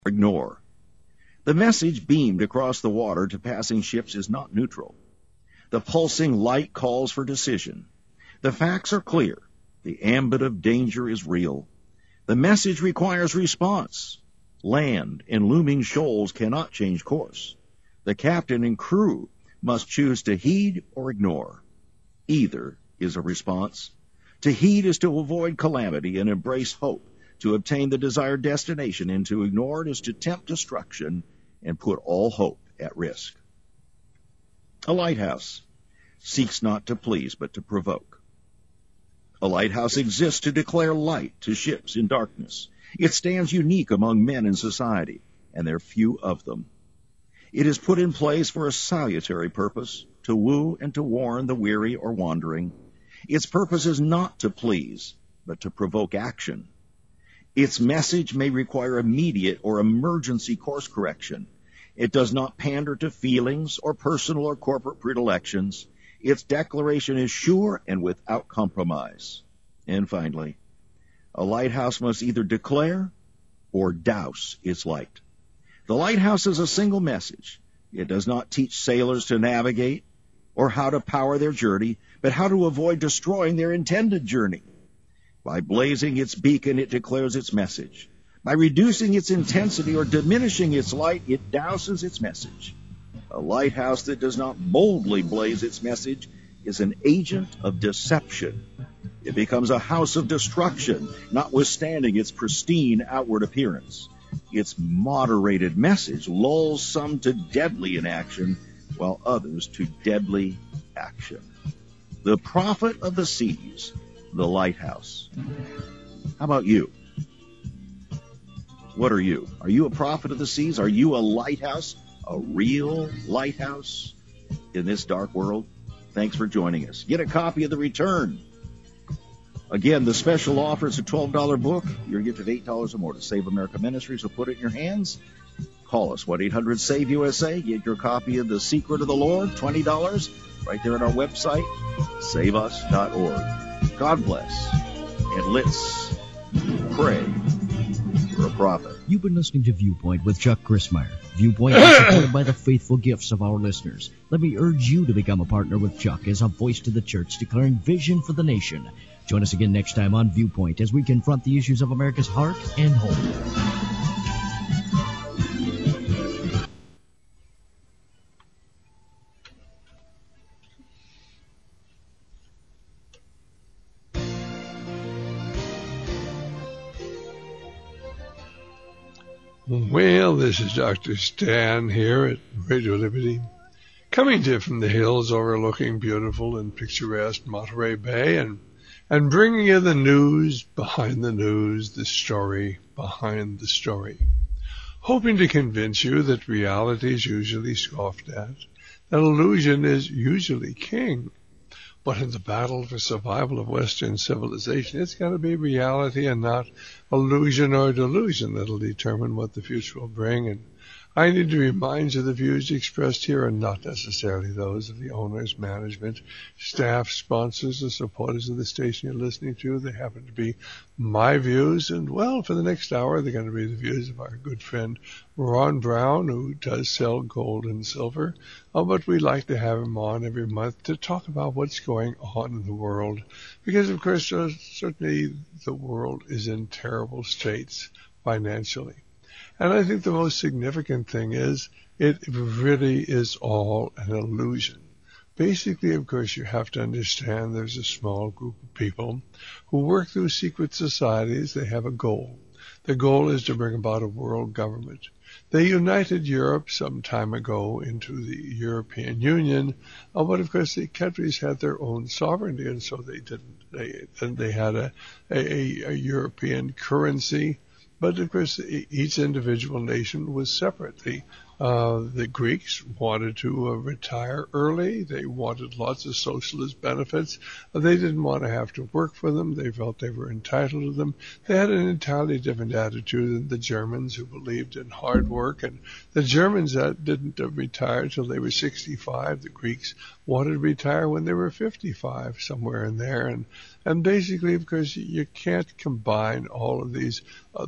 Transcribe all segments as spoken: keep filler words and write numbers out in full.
Ignore. The message beamed across the water to passing ships is not neutral. The pulsing light calls for decision. The facts are clear. The ambit of danger is real. The message requires response. Land and looming shoals cannot change course. The captain and crew must choose to heed or ignore. Either is a response. To heed is to avoid calamity and embrace hope, to obtain the desired destination, and to ignore it is to tempt destruction and put all hope at risk. A lighthouse seeks not to please but to provoke. A lighthouse exists to declare light to ships in darkness. It stands unique among men in society, and there are few of them. It is put in place for a salutary purpose, to woo and to warn the weary or wandering. Its purpose is not to please, but to provoke action. Its message may require immediate or emergency course correction. It does not pander to feelings or personal or corporate predilections. Its declaration is sure and without compromise. And finally, a lighthouse must either declare or douse its light. The lighthouse is a single message. It does not teach sailors to navigate or how to power their journey, but how to avoid destroying their intended journey. By blazing its beacon, it declares its message. By reducing its intensity or diminishing its light, it douses its message. A lighthouse that does not boldly blaze its message is an agent of deception. It becomes a house of destruction, notwithstanding its pristine outward appearance. Its moderated message lulls some to deadly inaction, while others to deadly action. The prophet of the seas, the lighthouse. How about you? What are you? Are you a prophet of the seas? Are you a lighthouse? A real lighthouse in this dark world? Thanks for joining us. Get a copy of The Return. Again, the special offer is a twelve dollars book. Your gift of eight dollars or more to Save America Ministries will put it in your hands. Call us, one eight hundred save U S A. Get your copy of The Secret of the Lord, twenty dollars, right there on our website, save us dot org. God bless, and let's pray for a prophet. You've been listening to Viewpoint with Chuck Crismier. Viewpoint is supported by the faithful gifts of our listeners. Let me urge you to become a partner with Chuck as a voice to the church declaring vision for the nation. Join us again next time on Viewpoint as we confront the issues of America's heart and home. Well, this is Doctor Stan here at Radio Liberty, coming to you from the hills overlooking beautiful and picturesque Monterey Bay, and and bringing you the news behind the news, the story behind the story, hoping to convince you that reality is usually scoffed at, that illusion is usually king. But in the battle for survival of Western civilization, it's got to be reality and not illusion or delusion that'll determine what the future will bring. And I need to remind you the views expressed here are not necessarily those of the owners, management, staff, sponsors, or supporters of the station you're listening to. They happen to be my views. And, well, for the next hour, they're going to be the views of our good friend Ron Brown, who does sell gold and silver. Oh, but we like to have him on every month to talk about what's going on in the world. Because, of course, uh, certainly the world is in terrible straits financially. And I think the most significant thing is it really is all an illusion. Basically, of course, you have to understand there's a small group of people who work through secret societies. They have a goal. The goal is to bring about a world government. They united Europe some time ago into the European Union, uh, but of course the countries had their own sovereignty, and so they didn't. They and they had a, a, a European currency. But, of course, each individual nation was separate. The, uh, the Greeks wanted to uh, retire early. They wanted lots of socialist benefits. They didn't want to have to work for them. They felt they were entitled to them. They had an entirely different attitude than the Germans, who believed in hard work. And the Germans that didn't uh, retire until they were sixty-five. The Greeks wanted to retire when they were fifty-five, somewhere in there. And, and basically, of course, you can't combine all of these uh,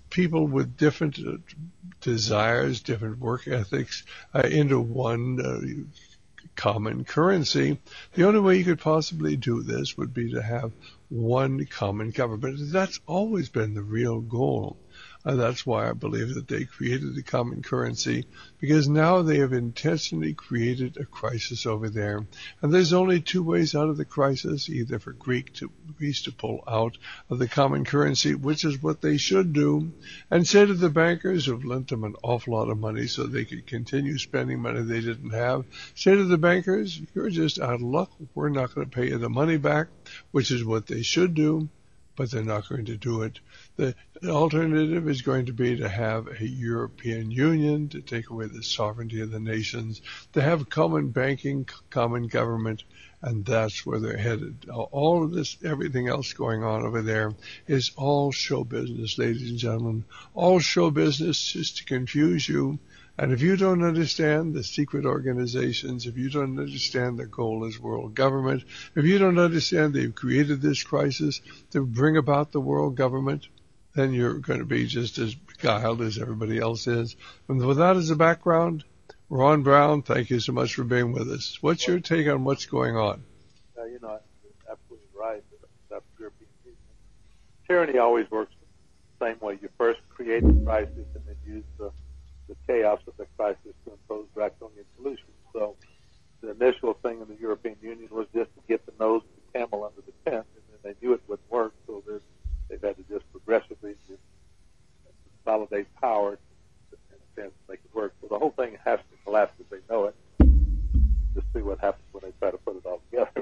people with different uh, desires, different work ethics uh, into one uh, common currency. The only way you could possibly do this would be to have one common government. That's always been the real goal. Uh, that's why I believe that they created the common currency, because now they have intentionally created a crisis over there. And there's only two ways out of the crisis, either for Greek to, Greece to pull out of the common currency, which is what they should do, and say to the bankers who've lent them an awful lot of money so they could continue spending money they didn't have, say to the bankers, you're just out of luck. We're not going to pay you the money back, which is what they should do, but they're not going to do it. The alternative is going to be to have a European Union, to take away the sovereignty of the nations, to have common banking, common government, and that's where they're headed. All of this, everything else going on over there is all show business, ladies and gentlemen. All show business just to confuse you. And if you don't understand the secret organizations, if you don't understand the goal as world government, if you don't understand they've created this crisis to bring about the world government, then you're going to be just as beguiled as everybody else is. And with that as a background, Ron Brown, thank you so much for being with us. What's your take on what's going on? Uh, you know, you're absolutely right. That's European Union. Tyranny always works the same way. You first create the crisis and then use the, the chaos of the crisis to impose draconian solutions. So the initial thing in the European Union was just to get the nose of the camel under the tent, and then they knew it wouldn't work, so they've had to just progressively just consolidate power in a sense to make it work. So the whole thing has to collapse if they know it. Just see what happens when they try to put it all together.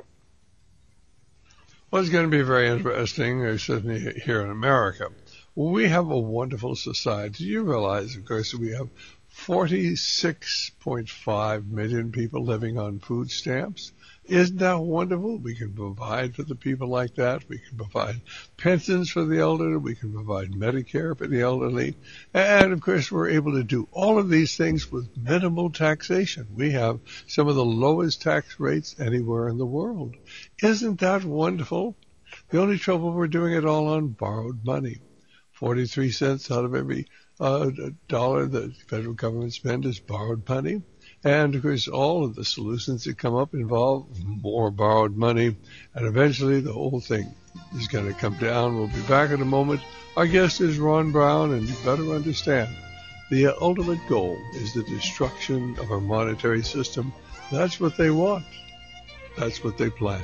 Well, it's going to be very interesting, certainly here in America. Well, we have a wonderful society. You realize, of course, we have forty-six point five million people living on food stamps. Isn't that wonderful? We can provide for the people like that. We can provide pensions for the elderly. We can provide Medicare for the elderly. And, of course, we're able to do all of these things with minimal taxation. We have some of the lowest tax rates anywhere in the world. Isn't that wonderful? The only trouble, we're doing it all on borrowed money. forty-three cents out of every uh, dollar the federal government spends is borrowed money. And, of course, all of the solutions that come up involve more borrowed money, and eventually the whole thing is going to come down. We'll be back in a moment. Our guest is Ron Brown, and you better understand, the ultimate goal is the destruction of our monetary system. That's what they want. That's what they plan.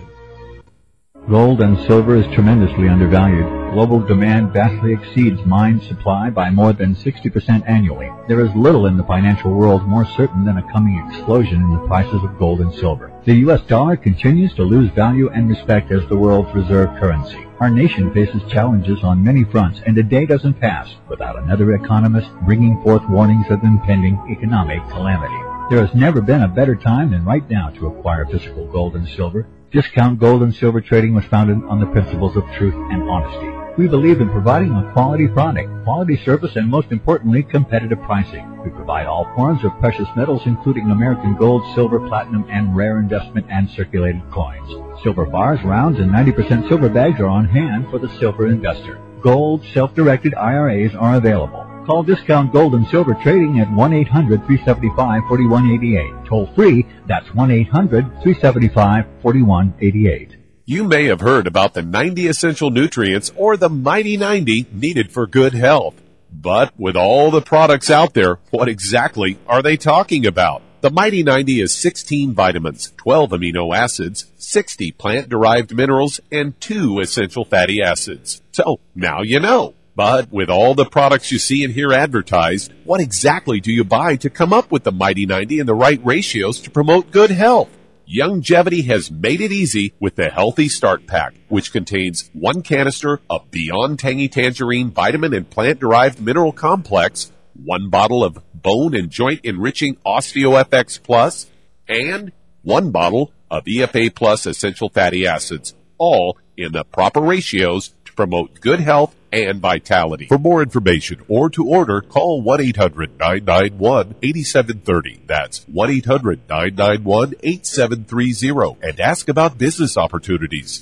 Gold and silver is tremendously undervalued. Global demand vastly exceeds mine supply by more than sixty percent annually. There is little in the financial world more certain than a coming explosion in the prices of gold and silver. The U S dollar continues to lose value and respect as the world's reserve currency. Our nation faces challenges on many fronts, and a day doesn't pass without another economist bringing forth warnings of impending economic calamity. There has never been a better time than right now to acquire physical gold and silver. Discount Gold and Silver Trading was founded on the principles of truth and honesty. We believe in providing a quality product, quality service, and most importantly, competitive pricing. We provide all forms of precious metals, including American gold, silver, platinum, and rare investment and circulated coins. Silver bars, rounds, and ninety percent silver bags are on hand for the silver investor. Gold, self-directed I R As are available. Call Discount Gold and Silver Trading at one eight hundred, three seven five, four one eight eight. Toll free, that's one eight hundred, three seven five, four one eight eight. You may have heard about the ninety essential nutrients or the Mighty ninety needed for good health. But with all the products out there, what exactly are they talking about? The Mighty ninety is sixteen vitamins, twelve amino acids, sixty plant-derived minerals, and two essential fatty acids. So, now you know. But with all the products you see and hear advertised, what exactly do you buy to come up with the Mighty ninety and the right ratios to promote good health? Youngevity has made it easy with the Healthy Start Pack, which contains one canister of Beyond Tangy Tangerine Vitamin and Plant-Derived Mineral Complex, one bottle of Bone and Joint Enriching OsteoFX Plus, and one bottle of E F A Plus Essential Fatty Acids, all in the proper ratios to promote good health and vitality. For more information or to order, call one eight hundred, nine nine one, eight seven three zero. That's one eight hundred, nine nine one, eight seven three zero. And ask about business opportunities.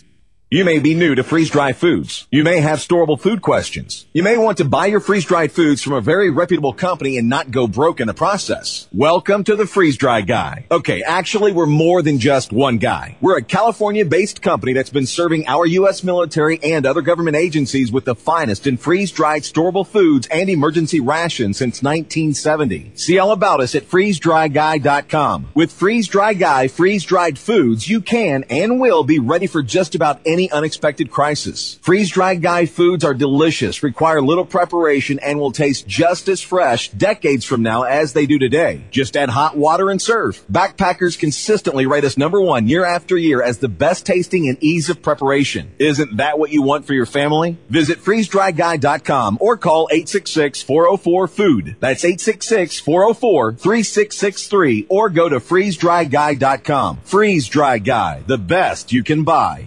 You may be new to freeze-dried foods. You may have storable food questions. You may want to buy your freeze-dried foods from a very reputable company and not go broke in the process. Welcome to the Freeze-Dry Guy. Okay, actually, we're more than just one guy. We're a California-based company that's been serving our U S military and other government agencies with the finest in freeze-dried storable foods and emergency rations since nineteen seventy. See all about us at freeze dry guy dot com. With Freeze-Dry Guy freeze-dried foods, you can and will be ready for just about any unexpected crisis. Freeze-Dried Guy foods are delicious, require little preparation, and will taste just as fresh decades from now as they do today. Just add hot water and serve. Backpackers consistently rate us number one year after year as the best tasting and ease of preparation. Isn't that what you want for your family? Visit freeze dry guy dot com or call eight six six, four oh four, food. That's eight six six, four oh four, three six six three or go to freeze dry guy dot com. Freeze-Dry Guy, the best you can buy.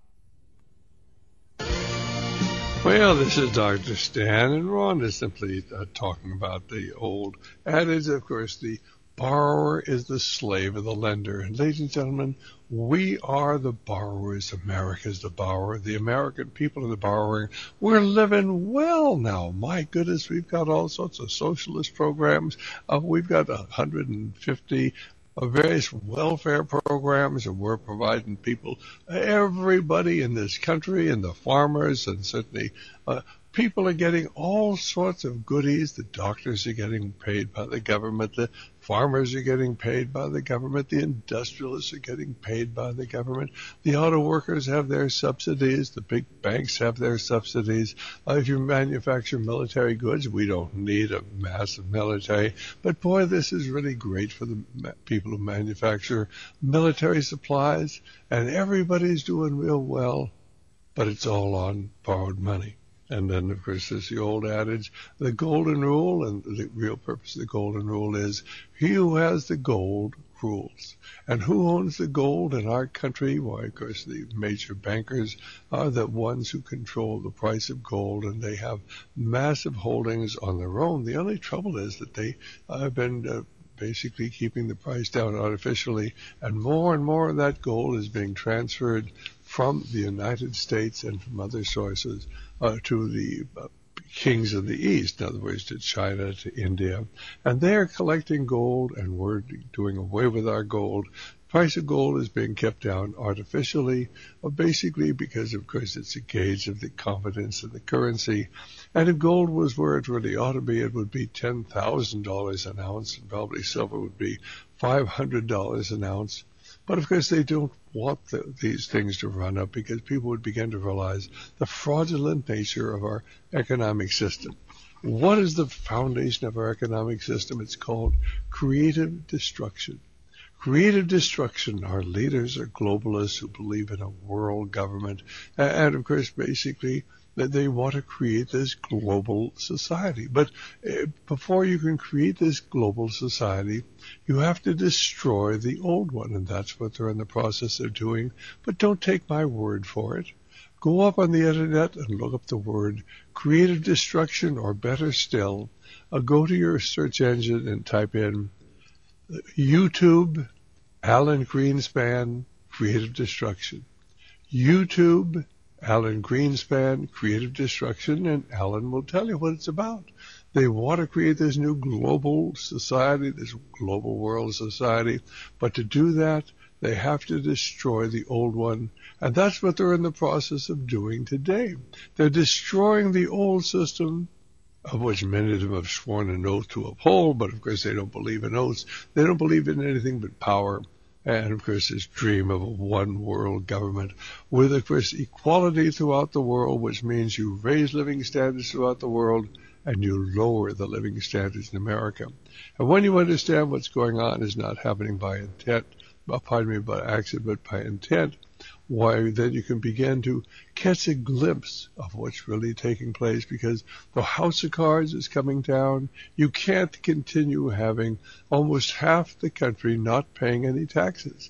Well, this is Doctor Stan, and Ron is simply uh, talking about the old adage, of course, the borrower is the slave of the lender. And ladies and gentlemen, we are the borrowers. America's the borrower. The American people are the borrowing. We're living well now. My goodness, we've got all sorts of socialist programs. Uh, we've got one hundred fifty of various welfare programs, and we're providing people, everybody in this country, and the farmers, and certainly uh, people are getting all sorts of goodies. The doctors are getting paid by the government. The farmers are getting paid by the government. The industrialists are getting paid by the government. The auto workers have their subsidies. The big banks have their subsidies. Uh, if you manufacture military goods, we don't need a massive military. But boy, this is really great for the ma- people who manufacture military supplies. And everybody's doing real well, but it's all on borrowed money. And then, of course, there's the old adage, the golden rule, and the real purpose of the golden rule is he who has the gold rules. And who owns the gold in our country? Why, of course, the major bankers are the ones who control the price of gold, and they have massive holdings on their own. The only trouble is that they have been uh, basically keeping the price down artificially, and more and more of that gold is being transferred from the United States and from other sources uh, to the uh, kings of the East, in other words, to China, to India. And they're collecting gold, and we're doing away with our gold. Price of gold is being kept down artificially, uh, basically because, of course, it's a gauge of the confidence in the currency. And if gold was where it really ought to be, it would be ten thousand dollars an ounce, and probably silver would be five hundred dollars an ounce. But, of course, they don't want the, these things to run up because people would begin to realize the fraudulent nature of our economic system. What is the foundation of our economic system? It's called creative destruction. Creative destruction. Our leaders are globalists who believe in a world government. And, of course, basically, that they want to create this global society. But uh, before you can create this global society, you have to destroy the old one, and that's what they're in the process of doing. But don't take my word for it. Go up on the internet and look up the word creative destruction, or better still, uh, go to your search engine and type in YouTube, Alan Greenspan, creative destruction. YouTube, Alan Greenspan, creative destruction, and Alan will tell you what it's about. They want to create this new global society, this global world society, but to do that, they have to destroy the old one, and that's what they're in the process of doing today. They're destroying the old system, of which many of them have sworn an oath to uphold, but of course they don't believe in oaths. They don't believe in anything but power. And, of course, this dream of a one-world government with, of course, equality throughout the world, which means you raise living standards throughout the world and you lower the living standards in America. And when you understand what's going on is not happening by intent, pardon me, by accident, but by intent, why, then you can begin to catch a glimpse of what's really taking place, because the house of cards is coming down. You can't continue having almost half the country not paying any taxes.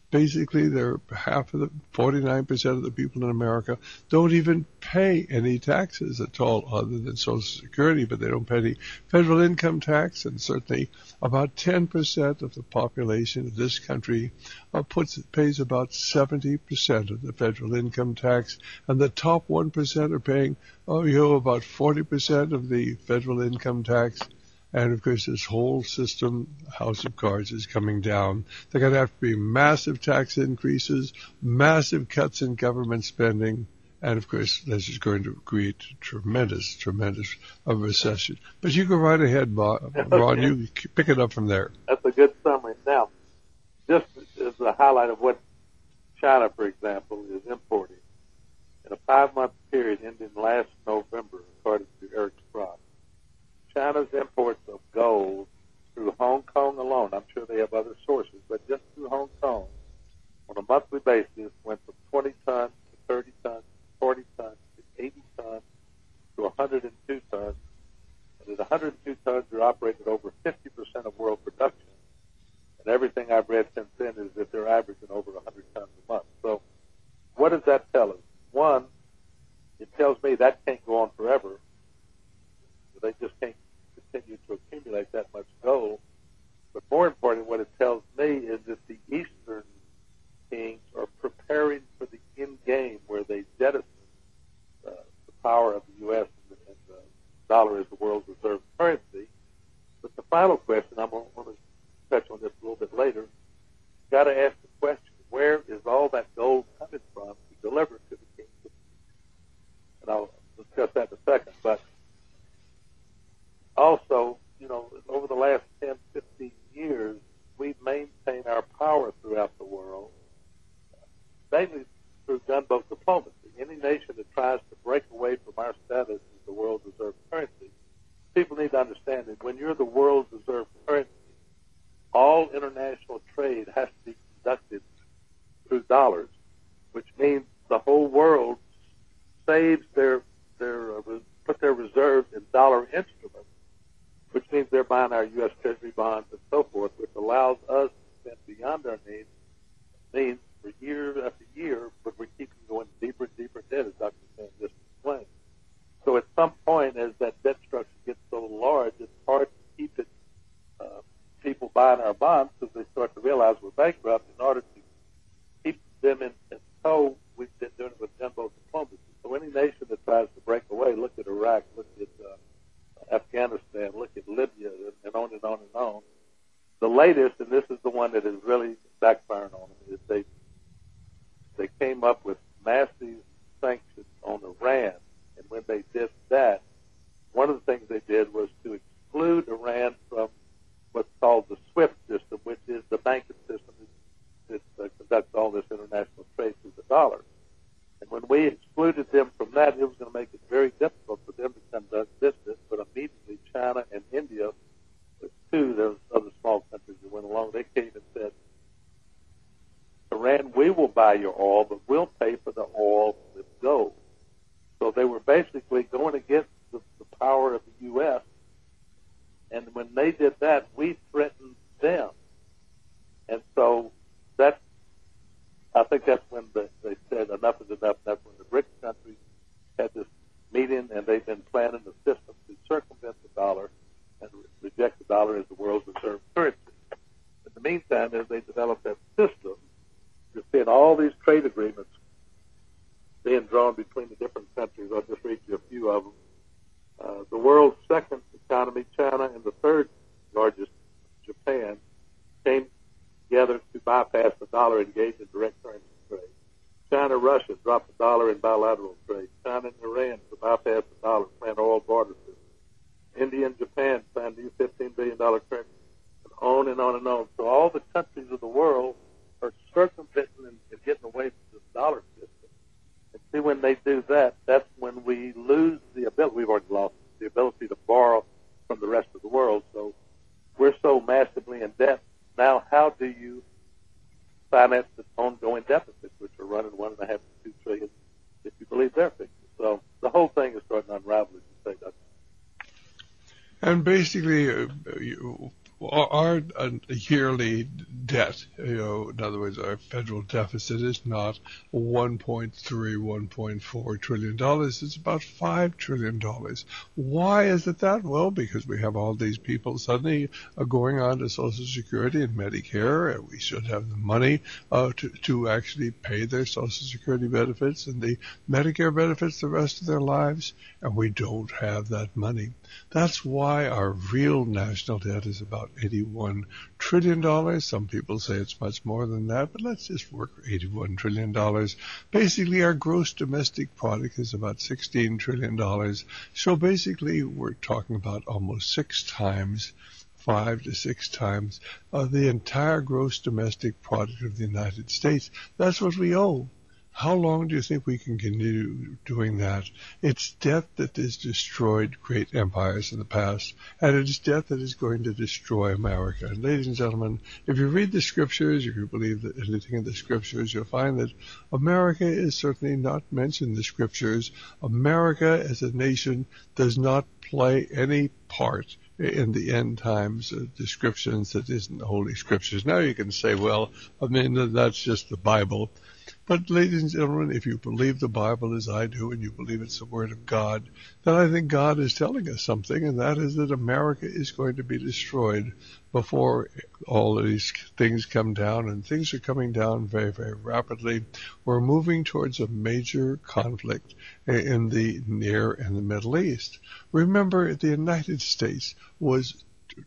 basically they're half of the forty-nine percent of the people in America don't even pay any taxes at all other than Social Security, but they don't pay any federal income tax, and certainly about ten percent of the population of this country uh, puts pays about seventy percent of the federal income tax, and the top one percent are paying oh you know about forty percent of the federal income tax. And, of course, this whole system, House of Cards, is coming down. They're going to have to be massive tax increases, massive cuts in government spending, and, of course, this is going to create tremendous, tremendous a recession. But you go right ahead, Ron. Okay. You pick it up from there. That's a good summary. Now, just as a highlight of what China, for example, is importing, in a five-month period ending last November, according to Eric Sprott, China's imports of gold through Hong Kong alone, I'm sure they have other sources, but just through Hong Kong, on a monthly basis, went from twenty tons to thirty tons, to forty tons, to eighty tons, to one hundred two tons. And at one hundred two tons, they're operating at over fifty percent of world production. And everything I've read since then is that they're averaging over one hundred tons a month. So what does that tell us? One, it tells me that can't go on forever. They just can't continue to accumulate that much gold. But more importantly, what it tells me is that the Eastern kings are preparing for the end game where they jettison uh, the power of the U S and the, and the dollar as the world's reserve currency. But the final question, I'm going to touch on this a little bit later, got to ask the question, where is all that gold coming from to deliver to the kings? And I'll discuss that in a second. But also, you know, over the last ten, fifteen years, we've maintained our power throughout the world, mainly through gunboat diplomacy. Any nation that tries to break away from our status as the world's reserve currency, people need to understand that when you're the world's reserve currency, all international trade has to be conducted through dollars, which means the whole world saves their, their uh, put their reserves in dollar instruments, which means they're buying our U S Treasury bonds and so forth, which allows us to spend beyond our needs, means for year after year, but we're keeping going deeper and deeper debt, as Doctor Stan just explained. So at some point, as that debt structure gets so large, it's hard to keep it, uh, people buying our bonds because they start to realize we're bankrupt. In order to keep them in, in tow, we've been doing it with gunboat diplomacy. So any nation that tries to break away, look at Iraq, look at uh, Afghanistan, look at Libya, and on and on and on. The latest, and this is the one that is really backfiring on them, is they they came up with massive sanctions on Iran. And when they did that, one of the things they did was to exclude Iran from what's called the SWIFT system, which is the banking system that, that uh, conducts all this international trade through the dollar. And when we excluded them from that, it was going to make it very difficult for them to conduct business. But immediately, China and India, the two those other small countries that went along, they came and said, Iran, we will buy your oil, but we'll pay for the oil with gold. So they were basically going against the, the power of the U S. And when they did that, we threatened them. And so that's, I think that's when the, they said enough is enough. That's when the BRICS countries had this meeting, and they've been planning a system to circumvent the dollar and re- reject the dollar as the world's reserve currency. In the meantime, as they developed that system, you're seeing all these trade agreements being drawn between the different countries. I'll just read you a few of them. Uh, the world's second economy, China, and the third largest, Japan, came together to bypass the dollar and engage in direct currency trade. China, Russia dropped the dollar in bilateral trade. China and Iran to bypass the dollar, plan oil border system. India and Japan signed new fifteen billion dollars currency, and on and on and on. So all the countries of the world are circumventing and, and getting away from this dollar system. And see, when they do that, that's when we lose the ability, we've already lost the ability to borrow from the rest of the world. So we're so massively in debt. Now, how do you finance the ongoing deficits, which are running one and a half to two trillion, if you believe their figures? So the whole thing is starting to unravel, as you say, Doctor And basically, uh, you, Well, our uh, yearly debt, you know, in other words, our federal deficit is not one point three, one point four trillion dollars. It's about five trillion dollars. Why is it that? Well, because we have all these people suddenly uh, going on to Social Security and Medicare, and we should have the money uh, to, to actually pay their Social Security benefits and the Medicare benefits the rest of their lives, and we don't have that money. That's why our real national debt is about eighty-one trillion dollars. Some people say it's much more than that, but let's just work eighty-one trillion dollars. Basically, our gross domestic product is about sixteen trillion dollars. So basically, we're talking about almost six times, five to six times, uh, the entire gross domestic product of the United States. That's what we owe. How long do you think we can continue doing that? It's debt that has destroyed great empires in the past, and it's debt that is going to destroy America. And ladies and gentlemen, if you read the scriptures, if you believe that anything in the scriptures, you'll find that America is certainly not mentioned in the scriptures. America as a nation does not play any part in the end times uh, descriptions that isn't the Holy Scriptures. Now you can say, well, I mean, that's just the Bible. But ladies and gentlemen, if you believe the Bible as I do and you believe it's the Word of God, then I think God is telling us something, and that is that America is going to be destroyed before all of these things come down, and things are coming down very, very rapidly. We're moving towards a major conflict in the Near and the Middle East. Remember, the United States was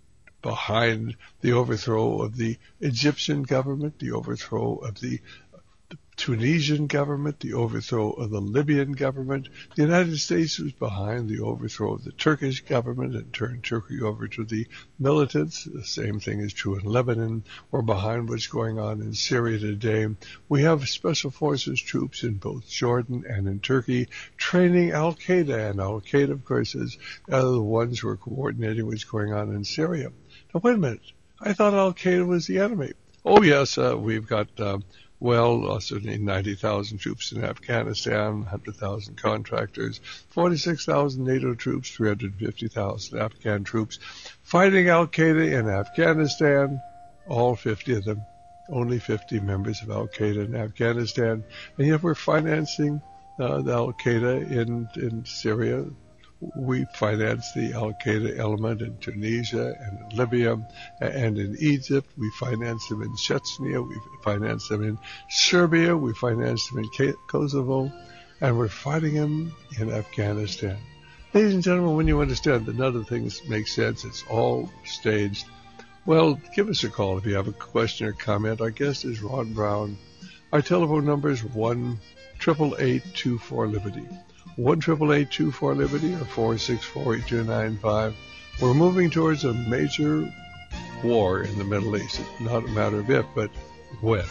behind the overthrow of the Egyptian government, the overthrow of the Tunisian government, the overthrow of the Libyan government. The United States was behind the overthrow of the Turkish government and turned Turkey over to the militants. The same thing is true in Lebanon. We're behind what's going on in Syria today. We have special forces troops in both Jordan and in Turkey training Al-Qaeda, and Al-Qaeda, of course, is uh, the ones who are coordinating what's going on in Syria. Now, wait a minute. I thought Al-Qaeda was the enemy. Oh, yes, uh, we've got... Uh, Well, uh, certainly ninety thousand troops in Afghanistan, one hundred thousand contractors, forty-six thousand NATO troops, three hundred fifty thousand Afghan troops fighting Al-Qaeda in Afghanistan, all fifty of them, only fifty members of Al-Qaeda in Afghanistan, and yet we're financing uh, the Al-Qaeda in, in Syria. We finance the Al-Qaeda element in Tunisia and in Libya and in Egypt. We finance them in Chechnya. We finance them in Serbia. We finance them in Kosovo. And we're fighting them in Afghanistan. Ladies and gentlemen, when you understand that none of the things make sense, it's all staged, well, give us a call if you have a question or comment. Our guest is Ron Brown. Our telephone number is one eight eight eight, two four, Liberty. one eight eight eight, two four, Liberty or four six four, eight two nine five. We're moving towards a major war in the Middle East. It's not a matter of if, but when.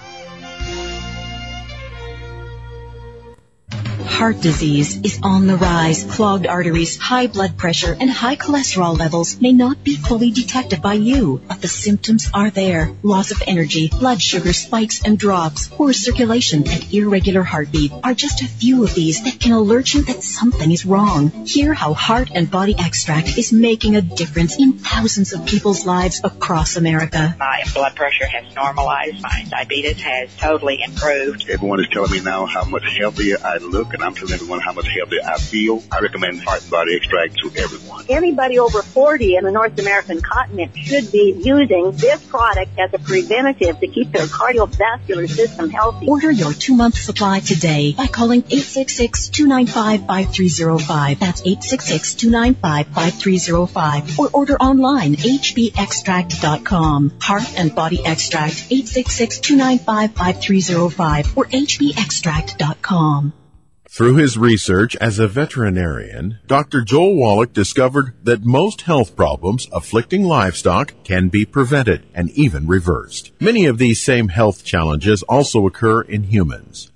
Heart disease is on the rise. Clogged arteries, high blood pressure, and high cholesterol levels may not be fully detected by you, but the symptoms are there. Loss of energy, blood sugar spikes and drops, poor circulation, and irregular heartbeat are just a few of these that can alert you that something is wrong. Hear how Heart and Body Extract is making a difference in thousands of people's lives across America. My blood pressure has normalized. My diabetes has totally improved. Everyone is telling me now how much healthier I look, and I'm telling everyone how much healthier I feel. I recommend Heart and Body Extract to everyone. Anybody over forty in the North American continent should be using this product as a preventative to keep their cardiovascular system healthy. Order your two-month supply today by calling eight six six, two nine five, five three zero five. That's eight six six, two nine five, five three zero five. Or order online, h b extract dot com. Heart and Body Extract, eight six six, two nine five, five three zero five or h b extract dot com. Through his research as a veterinarian, Doctor Joel Wallach discovered that most health problems afflicting livestock can be prevented and even reversed. Many of these same health challenges also occur in humans.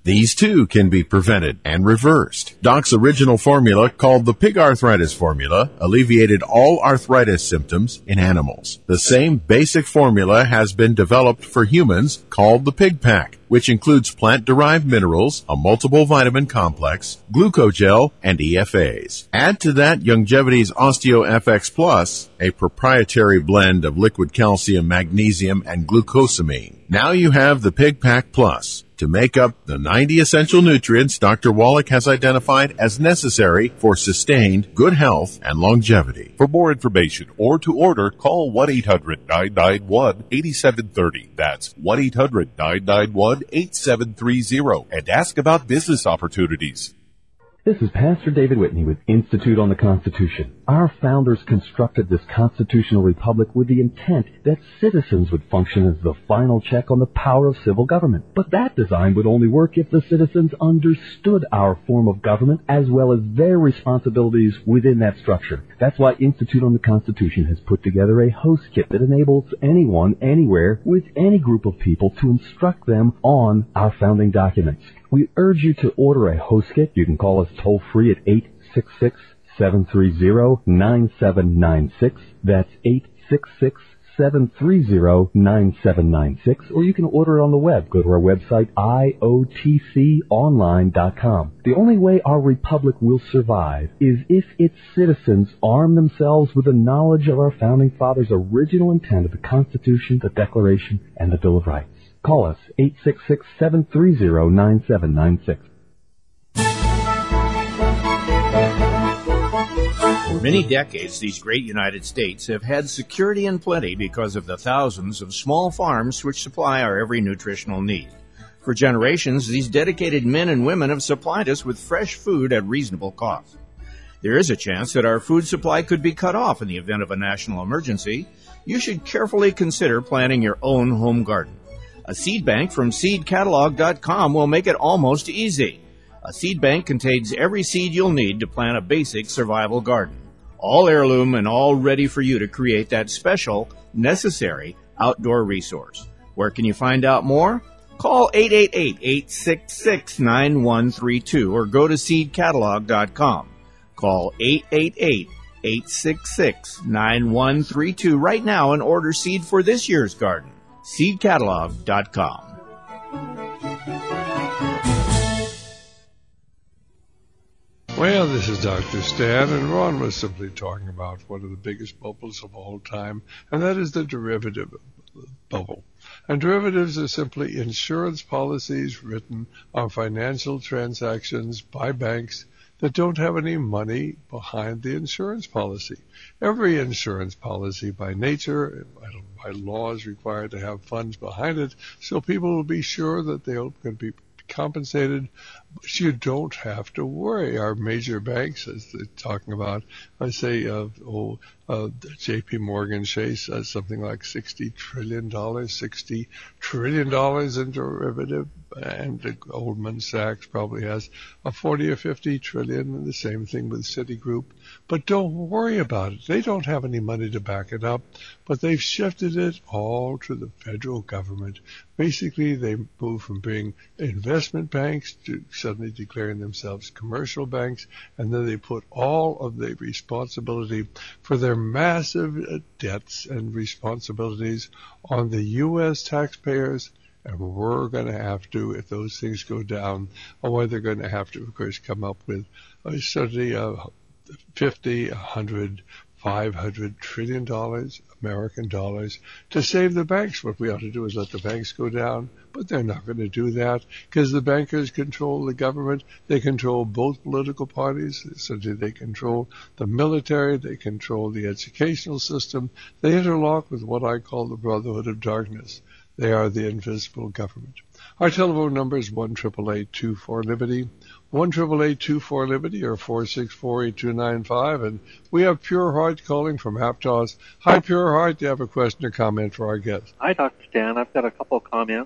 These too can be prevented and reversed. Doc's original formula, called the Pig Arthritis Formula, alleviated all arthritis symptoms in animals. The same basic formula has been developed for humans, called the Pig Pack, which includes plant-derived minerals, a multiple vitamin complex, glucogel, and E F As. Add to that Youngevity's OsteoFX Plus, a proprietary blend of liquid calcium, magnesium, and glucosamine. Now you have the Pig Pack Plus to make up the ninety essential nutrients Doctor Wallach has identified as necessary for sustained good health and longevity. For more information or to order, call one eight hundred nine nine one eight seven three zero. That's one eight hundred nine nine one eight seven three zero and ask about business opportunities. This is Pastor David Whitney with Institute on the Constitution. Our founders constructed this constitutional republic with the intent that citizens would function as the final check on the power of civil government. But that design would only work if the citizens understood our form of government as well as their responsibilities within that structure. That's why Institute on the Constitution has put together a host kit that enables anyone, anywhere, with any group of people to instruct them on our founding documents. We urge you to order a host kit. You can call us toll-free at eight six six, seven three zero, nine seven nine six. That's eight six six, seven three zero, nine seven nine six. Or you can order it on the web. Go to our website, I O T C online dot com. The only way our republic will survive is if its citizens arm themselves with the knowledge of our founding fathers' original intent of the Constitution, the Declaration, and the Bill of Rights. Call us, eight six six, seven three zero, nine seven nine six. For many decades, these great United States have had security and plenty because of the thousands of small farms which supply our every nutritional need. For generations, these dedicated men and women have supplied us with fresh food at reasonable cost. There is a chance that our food supply could be cut off in the event of a national emergency. You should carefully consider planting your own home garden. A seed bank from seed catalog dot com will make it almost easy. A seed bank contains every seed you'll need to plant a basic survival garden. All heirloom and all ready for you to create that special, necessary outdoor resource. Where can you find out more? Call eight eight eight, eight six six, nine one three two or go to seed catalog dot com. Call eight eight eight, eight six six, nine one three two right now and order seed for this year's garden. seed catalog dot com. Well, this is Doctor Stan, and Ron was simply talking about one of the biggest bubbles of all time, and that is the derivative bubble. And derivatives are simply insurance policies written on financial transactions by banks that don't have any money behind the insurance policy. Every insurance policy by nature, by law, is required to have funds behind it, so people will be sure that they're going to be compensated. But you don't have to worry. Our major banks, as they're talking about, I say, uh, oh, uh, J P Morgan Chase has something like sixty trillion dollars, sixty trillion dollars in derivative, and Goldman Sachs probably has a forty or fifty trillion, and the same thing with Citigroup. But don't worry about it. They don't have any money to back it up, but they've shifted it all to the federal government. Basically, they moved from being investment banks to suddenly declaring themselves commercial banks, and then they put all of the responsibility for their massive debts and responsibilities on the U S taxpayers. And we're going to have to, if those things go down, or they're going to have to, of course, come up with uh, certainly uh, fifty, a hundred, five hundred trillion dollars, American dollars, to save the banks. What we ought to do is let the banks go down, but they're not going to do that because the bankers control the government. They control both political parties. Essentially, they control the military. They control the educational system. They interlock with what I call the Brotherhood of Darkness. They are the invisible government. Our telephone number is one eight eight eight, two four, Liberty, one eight eight eight, two four, Liberty, or four six four, eight two nine five. And we have Pure Heart calling from Aptos. Hi, Pure Heart. Do you have a question or comment for our guest? Hi, Doctor Stan. I've got a couple of comments.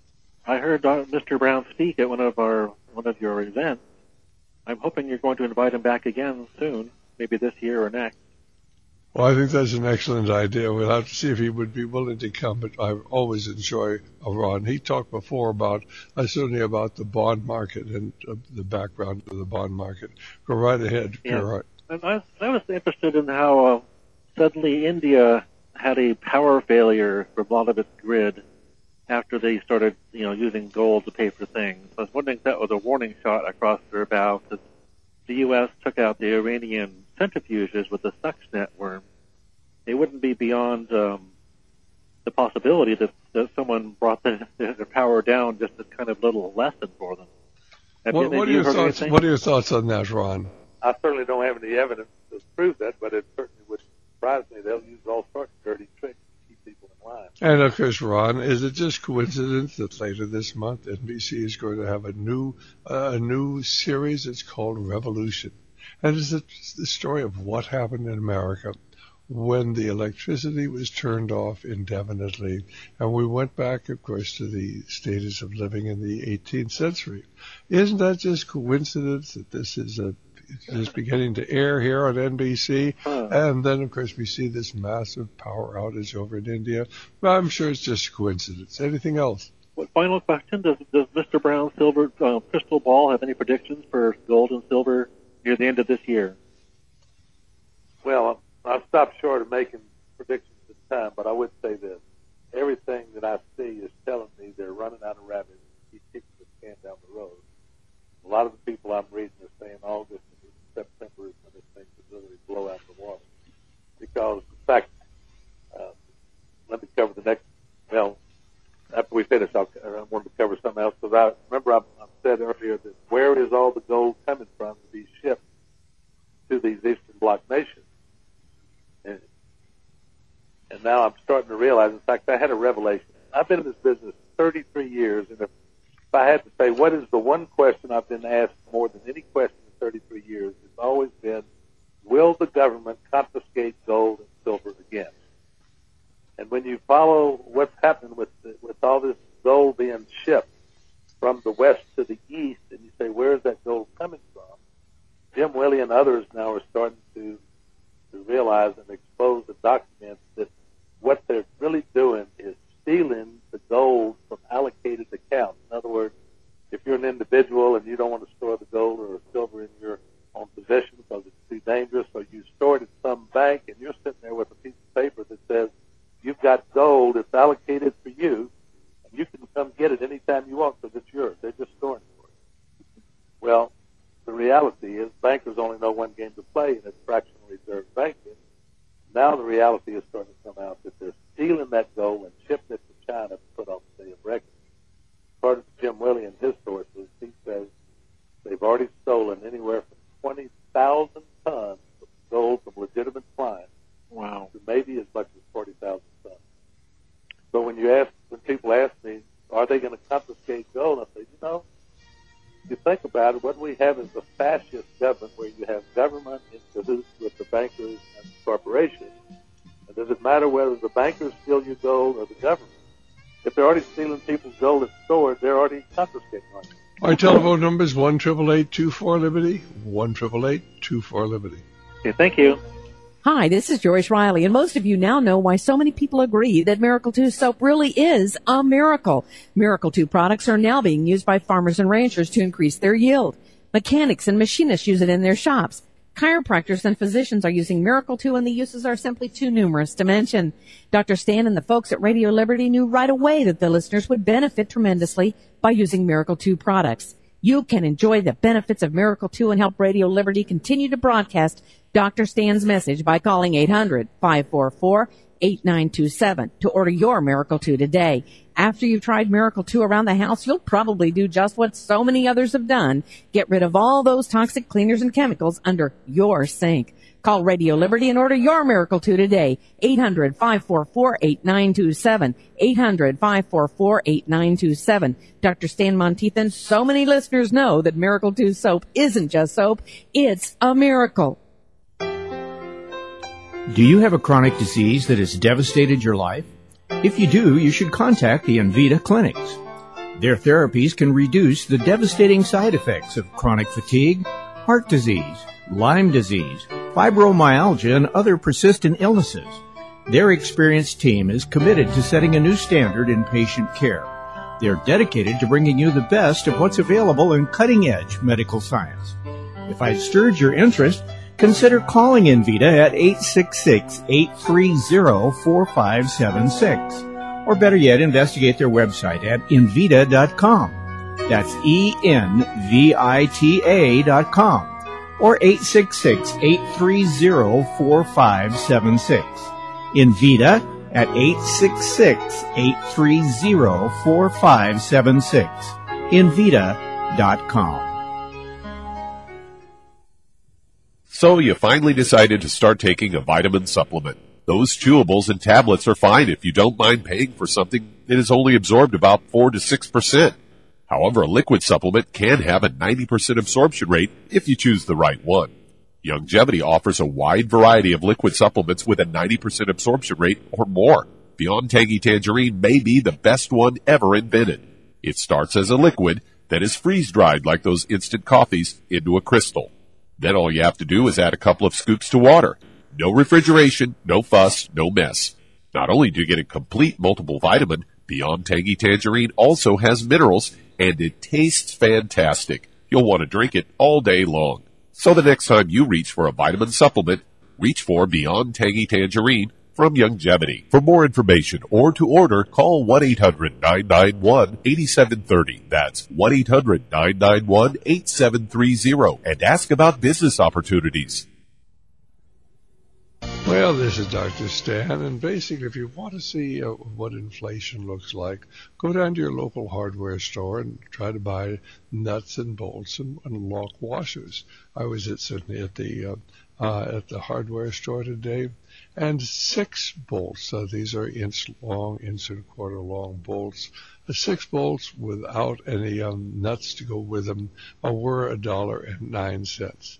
I heard uh, Mister Brown speak at one of our one of your events. I'm hoping you're going to invite him back again soon, maybe this year or next. Well, I think that's an excellent idea. We'll have to see if he would be willing to come, but I always enjoy Ron. He talked before about, uh, certainly about the bond market and uh, the background of the bond market. Go right ahead, Yeah. Gerhard. And I, I was interested in how uh, suddenly India had a power failure for a lot of its grid after they started, you know, using gold to pay for things. I was wondering if that was a warning shot across their bow, because the U S took out the Iranian centrifuges with the Stuxnet worm. It wouldn't be beyond um, the possibility that, that someone brought the, the power down just as kind of little lesson for them. Have What, you, what, have are you your heard thoughts, anything? what are your thoughts on that, Ron? I certainly don't have any evidence to prove that, but it certainly would surprise me. They'll use all sorts of dirty tricks to keep people in line. And of course, Ron, is it just coincidence that later this month N B C is going to have a new uh, a new series? It's called Revolution, and it's the, it's the story of what happened in America when the electricity was turned off indefinitely, and we went back, of course, to the status of living in the eighteenth century. Isn't that just coincidence that this is a is beginning to air here on N B C, Huh. and then, of course, we see this massive power outage over in India. But I'm sure it's just coincidence. Anything else? What, final question, does, does Mister Brown's silver uh, crystal ball have any predictions for gold and silver near the end of this year? Well, I've stopped short of making predictions this time, but I would say this. Everything that I see is telling me they're running out of rabbits to keep kicking the can down the road. A lot of the people I'm reading are saying August and September is when this thing could really blow out the water. Because, in fact, uh, let me cover the next, well, after we finish, I'll, I wanted to cover something else. Because I remember I, I said earlier that where is all the gold coming from to be shipped to these Eastern Bloc nations? And, and now I'm starting to realize, in fact, I had a revelation. I've been in this business thirty-three years, and if, if I had to say what is the one question I've been asked more than any question in thirty-three years, it's always been, will the government confiscate gold and silver again? And when you follow what's happening with the, with all this gold being shipped from the west to the east, and you say, where is that gold coming from? Jim Willie and others now are starting to to realize and expose the documents that what they're really doing is stealing the gold from allocated accounts. In other words, if you're an individual and you don't want to store the gold or silver in your own possession because it's too dangerous, or you store it at some bank and you're sitting there with a piece of paper that says you've got gold that's allocated for you, and you can come get it anytime you want because it's yours. They're just storing it for you. Well, the reality is bankers only know one game to play, and it's fractional reserve banking. Now the reality is starting to come out that they're stealing that gold and shipping it to China to put on the day of reckoning. According to Jim Willie and his sources, he says they've already stolen anywhere from twenty thousand tons of gold from legitimate clients. Wow. To maybe as much as forty thousand tons. So when you ask, when people ask me, are they going to confiscate gold? I say, you know, if you think about it, what we have is a fascist government where you have government in cahoots with the bankers and the corporations. And does it matter whether the bankers steal your gold or the government? If they're already stealing people's gold that's stored, they're already confiscating on you. Our telephone number is one eight eight eight, two four, Liberty, one eight eight eight, two four, Liberty. Okay, thank you. Hi, this is Joyce Riley, and most of you now know why so many people agree that Miracle two soap really is a miracle. Miracle two products are now being used by farmers and ranchers to increase their yield. Mechanics and machinists use it in their shops. Chiropractors and physicians are using Miracle two, and the uses are simply too numerous to mention. Doctor Stan and the folks at Radio Liberty knew right away that the listeners would benefit tremendously by using Miracle two products. You can enjoy the benefits of Miracle two and help Radio Liberty continue to broadcast Doctor Stan's message by calling eight hundred, five four four, eight nine two seven to order your Miracle two today. After you've tried Miracle two around the house, you'll probably do just what so many others have done. Get rid of all those toxic cleaners and chemicals under your sink. Call Radio Liberty and order your Miracle two today. eight hundred, five four four, eight nine two seven. eight hundred, five four four, eight nine two seven. Doctor Stan Monteith and so many listeners know that Miracle two soap isn't just soap. It's a miracle. Do you have a chronic disease that has devastated your life? If you do, you should contact the Envita Clinics. Their therapies can reduce the devastating side effects of chronic fatigue, heart disease, Lyme disease, fibromyalgia, and other persistent illnesses. Their experienced team is committed to setting a new standard in patient care. They're dedicated to bringing you the best of what's available in cutting-edge medical science. If I stirred your interest, consider calling Envita at eight six six, eight three zero, four five seven six. Or better yet, investigate their website at envita dot com. That's E N V I T A dot com. Or eight six six, eight three zero, four five seven six. Envita at eight six six, eight three zero, four five seven six. envita dot com. So you finally decided to start taking a vitamin supplement. Those chewables and tablets are fine if you don't mind paying for something that is only absorbed about four to six percent. However, a liquid supplement can have a ninety percent absorption rate if you choose the right one. Youngevity offers a wide variety of liquid supplements with a ninety percent absorption rate or more. Beyond Tangy Tangerine may be the best one ever invented. It starts as a liquid that is freeze-dried like those instant coffees into a crystal. Then all you have to do is add a couple of scoops to water. No refrigeration, no fuss, no mess. Not only do you get a complete multiple vitamin, Beyond Tangy Tangerine also has minerals, and it tastes fantastic. You'll want to drink it all day long. So the next time you reach for a vitamin supplement, reach for Beyond Tangy Tangerine from Youngevity. For more information or to order, call one eight hundred, nine nine one, eight seven three zero. That's one eight hundred, nine nine one, eight seven three zero and ask about business opportunities. Well, this is Doctor Stan, and basically if you want to see uh, what inflation looks like, go down to your local hardware store and try to buy nuts and bolts and, and lock washers. I was at certainly at the uh, uh, at the hardware store today, and six bolts. Uh, these are inch long, inch and a quarter long bolts. The six bolts without any um, nuts to go with them uh, were a dollar and nine cents.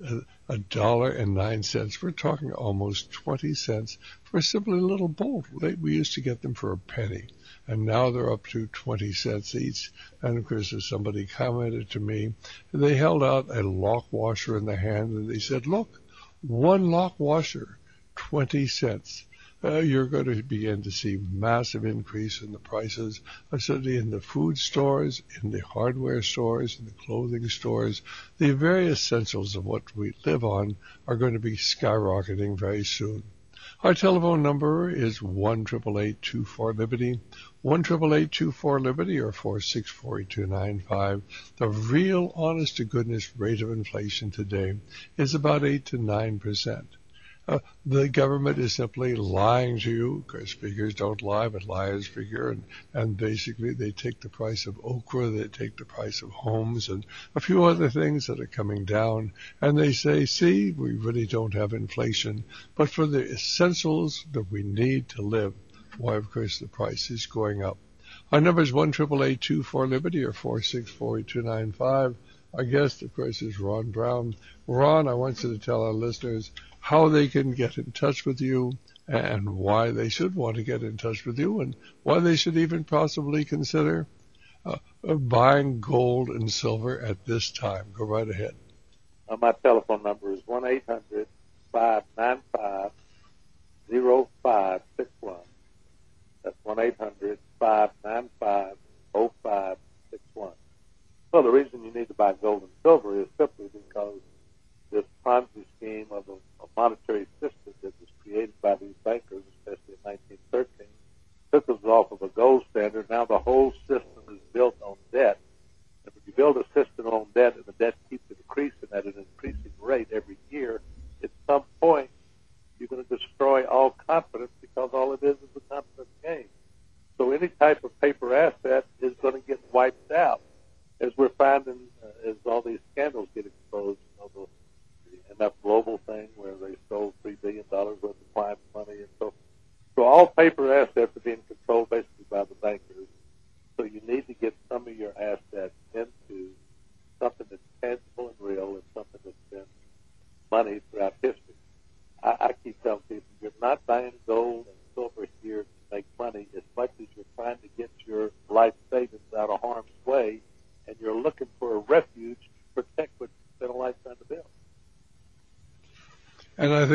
A dollar and nine cents. We're talking almost twenty cents for a simply little bolt. They, we used to get them for a penny, and now they're up to twenty cents each. And of course, as somebody commented to me, they held out a lock washer in their hand, and they said, "Look, one lock washer, twenty cents." Uh, you're going to begin to see massive increase in the prices, uh, certainly in the food stores, in the hardware stores, in the clothing stores. The very essentials of what we live on are going to be skyrocketing very soon. Our telephone number is one eight eight eight, two four, Liberty, one eight eight eight, two four, Liberty, or four six four, two nine five. The real honest-to-goodness rate of inflation today is about eight to nine percent. Uh, the government is simply lying to you, because figures don't lie, but liars figure, and, and basically they take the price of okra, they take the price of homes, and a few other things that are coming down, and they say, see, we really don't have inflation, but for the essentials that we need to live, why, of course, the price is going up. Our number is one eight eight eight, two four, Liberty, or four six four, two nine five. Our guest, of course, is Ron Brown. Ron, I want you to tell our listeners how they can get in touch with you and why they should want to get in touch with you and why they should even possibly consider uh, buying gold and silver at this time. Go right ahead. Uh, my telephone number is one eight hundred, five nine five, zero five six one. That's one eight hundred, five nine five, zero five six one. Well, the reason you need to buy gold and silver is simply because this Ponzi scheme of a, a monetary system that was created by these bankers, especially in nineteen thirteen, took us off of a gold standard. Now the whole system is built on debt. And when you build a system on debt and the debt keeps increasing at an increasing rate every year, at some point you're going to destroy all confidence, because all it is is a confidence game. So any type of paper asset is going to get wiped out. As we're finding, uh, as all these scandals get exposed, you know, the and that global thing where they stole three billion dollars worth of client money. And so, so all paper assets are being controlled basically by the bankers. So you need to get some of your assets into something that's tangible and real, and something that's been money throughout history. I, I keep telling people, you're not buying gold and silver here to make money as much as you're trying to get your life savings out of harm's way, and you're looking for a refuge to protect what you spent a lifetime to build.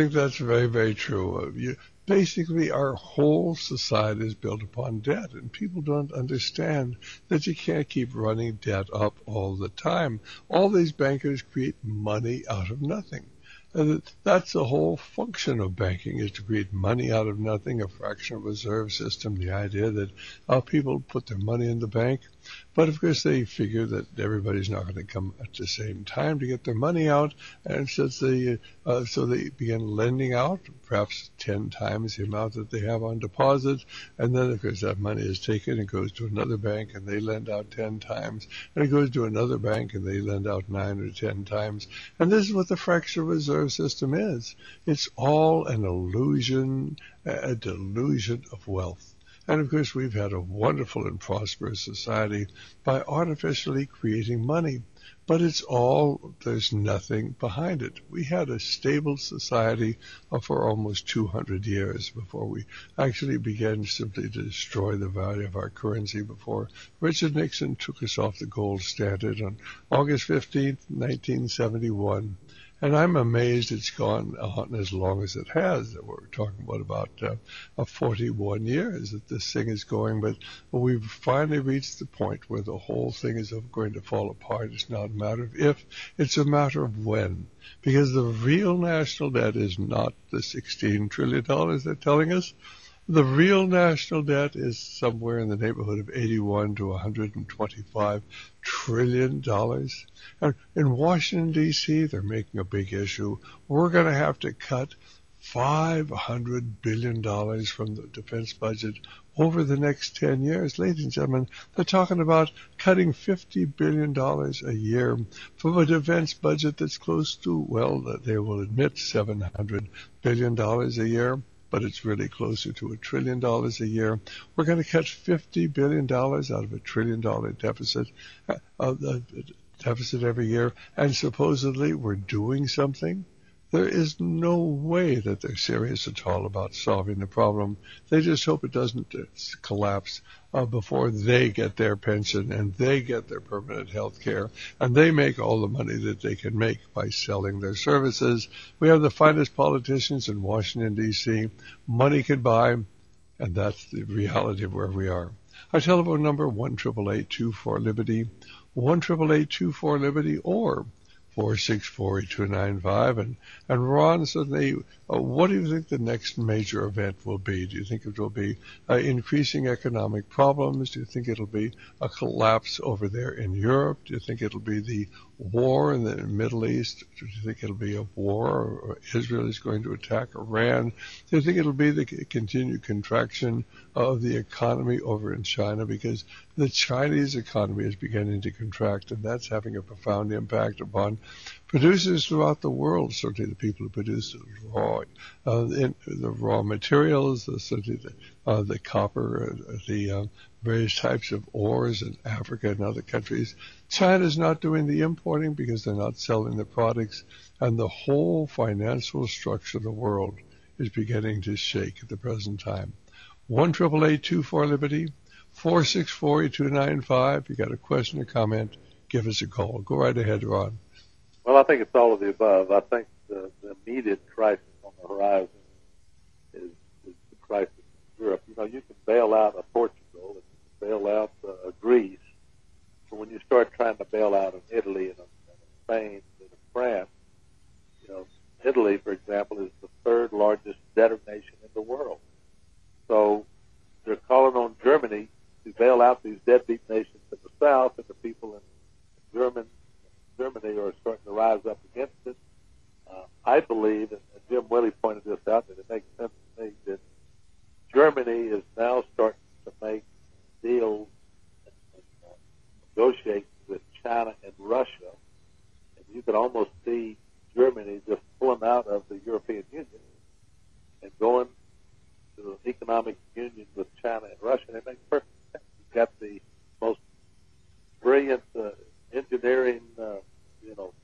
think that's very, very true. Uh, you, basically, our whole society is built upon debt, and people don't understand that you can't keep running debt up all the time. All these bankers create money out of nothing. And that's the whole function of banking, is to create money out of nothing, a fractional reserve system, the idea that uh, people put their money in the bank. But of course they figure that everybody's not going to come at the same time to get their money out, and since they, uh, so they begin lending out, perhaps ten times the amount that they have on deposit, and then of course that money is taken and goes to another bank and they lend out ten times, and it goes to another bank and they lend out nine or ten times. And this is what the fractional reserve system is. It's all an illusion, a delusion of wealth. And of course, we've had a wonderful and prosperous society by artificially creating money. But it's all, there's nothing behind it. We had a stable society for almost two hundred years before we actually began simply to destroy the value of our currency, before Richard Nixon took us off the gold standard on August fifteenth, nineteen seventy-one. And I'm amazed it's gone on as long as it has. We're talking about about uh, forty-one years that this thing is going, but we've finally reached the point where the whole thing is going to fall apart. It's not a matter of if, it's a matter of when. Because the real national debt is not the sixteen trillion dollars they're telling us. The real national debt is somewhere in the neighborhood of eighty-one to one hundred twenty-five trillion dollars. And in Washington, D C, they're making a big issue. We're going to have to cut five hundred billion dollars from the defense budget over the next ten years. Ladies and gentlemen, they're talking about cutting fifty billion dollars a year from a defense budget that's close to, well, they will admit seven hundred billion dollars a year. But it's really closer to a trillion dollars a year. We're going to cut fifty billion dollars out of a trillion dollar deficit, uh, uh, deficit every year, and supposedly we're doing something. There is no way that they're serious at all about solving the problem. They just hope it doesn't collapse uh, before they get their pension and they get their permanent health care, and they make all the money that they can make by selling their services. We have the finest politicians in Washington, D C Money can buy, and that's the reality of where we are. Our telephone number, one eight eight eight, two four, Liberty, one eight eight eight, two four, Liberty, or four six four, eight two nine five. And, and Ron, suddenly, uh, what do you think the next major event will be? Do you think it will be uh, increasing economic problems? Do you think it'll be a collapse over there in Europe? Do you think it'll be the war in the Middle East? Do you think it'll be a war, or Israel is going to attack Iran? Do you think it'll be the continued contraction of the economy over in China? Because the Chinese economy is beginning to contract, and that's having a profound impact upon producers throughout the world, certainly the people who produce the raw, uh, in, the raw materials, uh, certainly the, uh, the copper, uh, the uh, various types of ores in Africa and other countries. China's not doing the importing because they're not selling the products, and the whole financial structure of the world is beginning to shake at the present time. one eight eight eight, two four, Liberty, four six four, eight two nine five. You got a question or comment, give us a call. Go right ahead, Ron. Well, I think it's all of the above. I think the, the immediate crisis on the horizon is, is the crisis in Europe. You know, you can bail out a Portugal and bail out uh, a Greece, but when you start trying to bail out an Italy and a, and a Spain and a France, you know, Italy, for example, is the third largest debtor nation in the world. So they're calling on Germany to bail out these deadbeat nations in the south, and the people in German, Germany are starting to rise up against it. Uh, I believe, and, and Jim Willey pointed this out, that it makes sense to me that Germany is now starting to make deals and, and uh, negotiate with China and Russia, and you could almost see Germany just pulling out of the European Union and going to an economic union with China and Russia. And it makes perfect sense. You've got the most brilliant uh, engineering, uh, you know,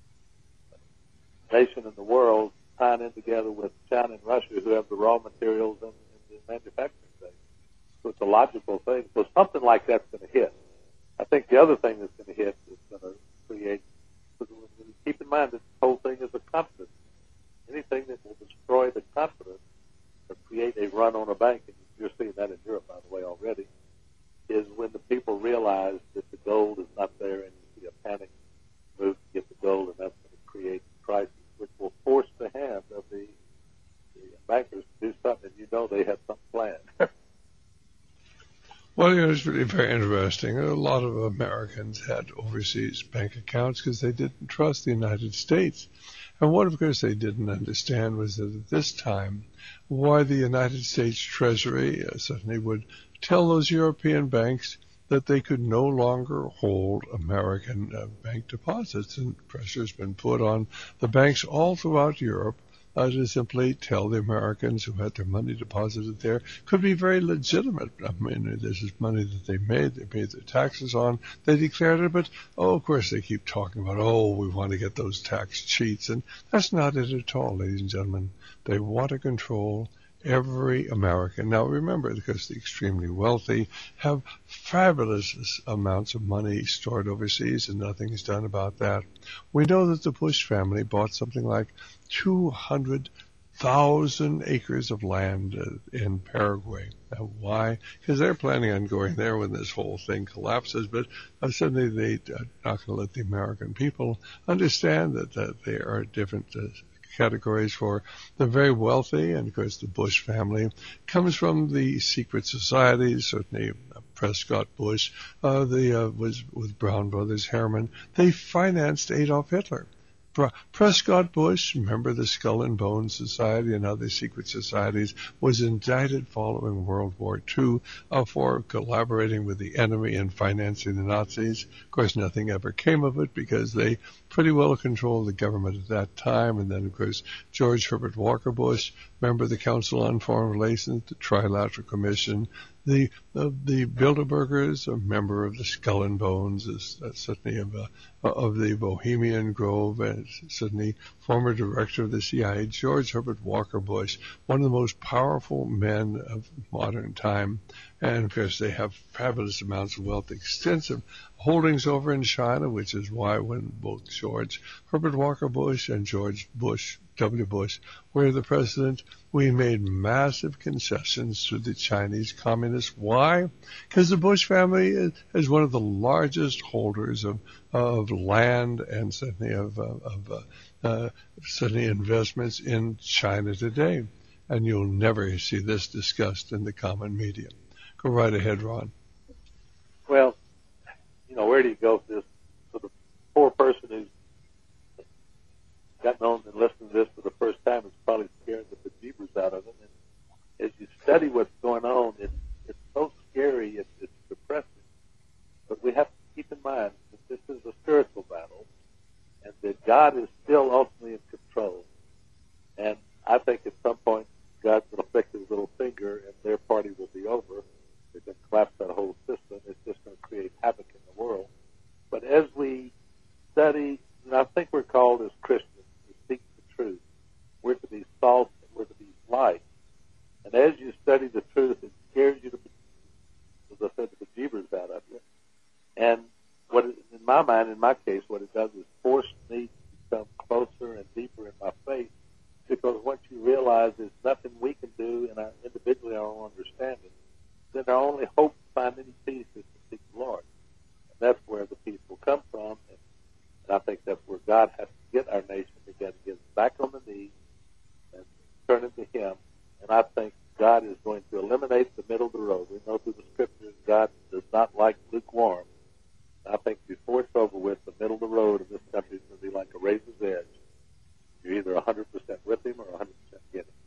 nation in the world tying in together with China and Russia, who have the raw materials and, and the manufacturing thing. So it's a logical thing. So something like that's going to hit. I think the other thing that's going to hit is going to create. Keep in mind that this whole thing is a continent. anything that will destroy the confidence or create a run on a bank, and you're seeing that in Europe, by the way, already, is when the people realize that the gold is not there and you see a panic move to get the gold, and that's going to create a crisis, which will force the hand of the, the bankers to do something, and you know they have something planned. Well, you know, it's really very interesting. A lot of Americans had overseas bank accounts because they didn't trust the United States. And what, of course, they didn't understand was that at this time, why the United States Treasury uh, certainly would tell those European banks that they could no longer hold American uh, bank deposits. And pressure has been put on the banks all throughout Europe Uh, to simply tell the Americans who had their money deposited there. Could be very legitimate. I mean, this is money that they made, they paid their taxes on, they declared it, but, oh, of course, they keep talking about, oh, we want to get those tax cheats, and that's not it at all, ladies and gentlemen. They want to control every American. Now, remember, because the extremely wealthy have fabulous amounts of money stored overseas, and nothing is done about that. We know that the Bush family bought something like two hundred thousand acres of land uh, in Paraguay. Now, why? Because they're planning on going there when this whole thing collapses, but uh, suddenly they're uh, not going to let the American people understand that, that there are different uh, categories for the very wealthy, and of course the Bush family comes from the secret societies. Certainly uh, Prescott Bush, uh, the uh, was with Brown Brothers Harriman. They financed Adolf Hitler. Prescott Bush, member of the Skull and Bones Society and other secret societies, was indicted following World War Two uh, for collaborating with the enemy and financing the Nazis. Of course, nothing ever came of it because they pretty well controlled the government at that time. And then, of course, George Herbert Walker Bush, member of the Council on Foreign Relations, the Trilateral Commission, The uh, the Bilderbergers, a member of the Skull and Bones, is uh, certainly of, uh, of the Bohemian Grove, and certainly former director of the C I A, George Herbert Walker Bush, one of the most powerful men of modern time. And, of course, they have fabulous amounts of wealth, extensive holdings over in China, which is why when both George Herbert Walker Bush and George Bush, W. Bush, were the president, we made massive concessions to the Chinese communists. Why? Because the Bush family is, is one of the largest holders of of land and certainly of, of, of uh, uh, certainly investments in China today. And you'll never see this discussed in the common media. Go right ahead, Ron. Well, you know, where do you go with this? For the poor person who's gotten on and listened to this for the first time, it's probably scaring the bejeebers out of them. And as you study what's going on, it, it's so scary, it's, it's depressing. But we have to keep in mind that this is a spiritual battle, and that God is still ultimately in control. And I think at some point, God's going to flick his little finger, and their party will be over. They're going to collapse that whole system. It's just going to create havoc in the world. But as we study, and I think we're called as Christians to seek the truth. We're to be salt and we're to be light. And as you study the truth, it scares you to be, as I said, the bejeebers out of you. And what, it, in my mind, in my case, what it does is force me to become closer and deeper in my faith. Because once you realize there's nothing we can do in our individually our own understanding, then our only hope to find any peace is to seek the Lord. And that's where the peace will come from. And, and I think that's where God has to get our nation together, get us back on the knees and turn into him. And I think God is going to eliminate the middle of the road. We know through the scriptures God does not like lukewarm. And I think before it's over with, the middle of the road in this country is going to be like a razor's edge. You're either one hundred percent with him or one hundred percent against him.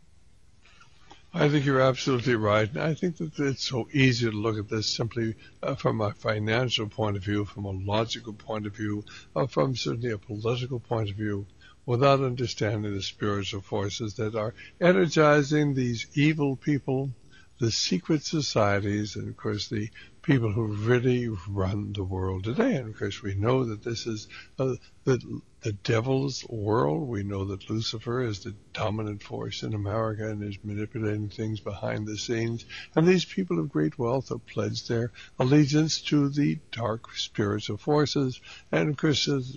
I think you're absolutely right. And I think that it's so easy to look at this simply uh, from a financial point of view, from a logical point of view, uh, from certainly a political point of view, without understanding the spiritual forces that are energizing these evil people, the secret societies, and, of course, the people who really run the world today. And, of course, we know that this is uh, the, the devil's world. We know that Lucifer is the dominant force in America and is manipulating things behind the scenes. And these people of great wealth have pledged their allegiance to the dark spiritual forces. And, of course, as,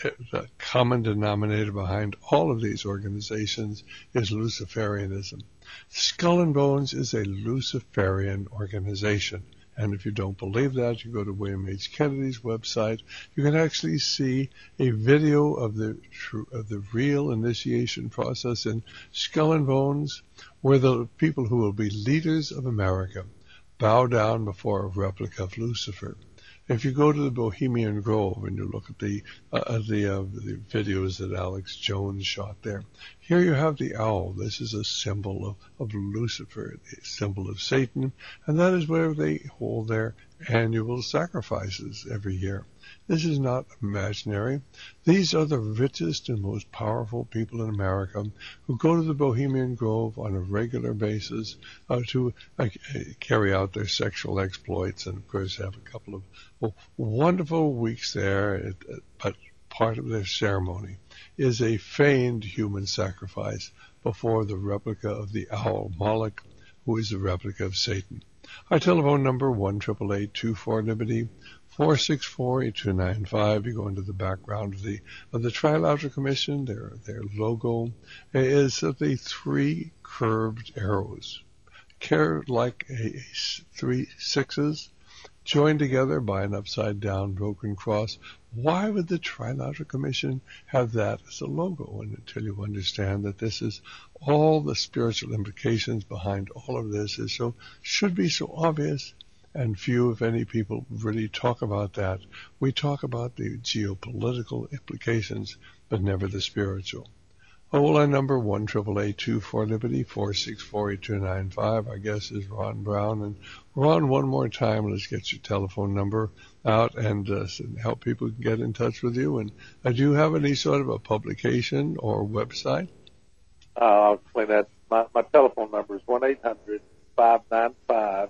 the common denominator behind all of these organizations is Luciferianism. Skull and Bones is a Luciferian organization. And if you don't believe that, you go to William H. Kennedy's website. You can actually see a video of the of the real initiation process in Skull and Bones, where the people who will be leaders of America bow down before a replica of Lucifer. If you go to the Bohemian Grove and you look at the uh, the, uh, the videos that Alex Jones shot there, here you have the owl. This is a symbol of, of Lucifer, a symbol of Satan, and that is where they hold their annual sacrifices every year. This is not imaginary. These are the richest and most powerful people in America who go to the Bohemian Grove on a regular basis uh, to uh, carry out their sexual exploits and, of course, have a couple of well, wonderful weeks there. It, uh, but part of their ceremony is a feigned human sacrifice before the replica of the owl Moloch, who is the replica of Satan. Our telephone number, one eight eight eight, two four, Liberty, four six four, eight two nine five. You go into the background of the of the Trilateral Commission. Their their logo is of the three curved arrows, carved like a, a three sixes, joined together by an upside-down broken cross. Why would the Trilateral Commission have that as a logo? And until you understand that this is all the spiritual implications behind all of this is so should be so obvious, and few, if any, people really talk about that. We talk about the geopolitical implications, but never the spiritual. Oh, well, our number, one eight eight eight, two four, Liberty, four six four, eight two nine five. Our guest is Ron Brown. And Ron, one more time, let's get your telephone number out and uh, help people get in touch with you. And uh, do you have any sort of a publication or website? Uh, I'll explain that. My, my telephone number is one eight hundred, five nine five,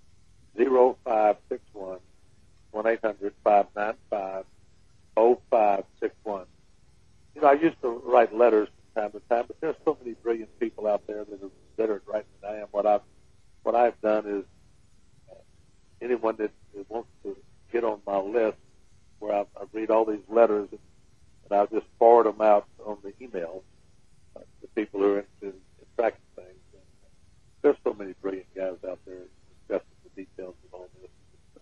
zero five six one, one eight hundred, five nine five, zero five six one. You know, I used to write letters from time to time, but there's so many brilliant people out there that are better at writing than I am. What I've, what I've done is uh, anyone that, that wants to get on my list, where I, I read all these letters, and, and I'll just forward them out on the email uh, to people who are interested in tracking things. And, uh, there's so many brilliant guys out there discussing the details of all this.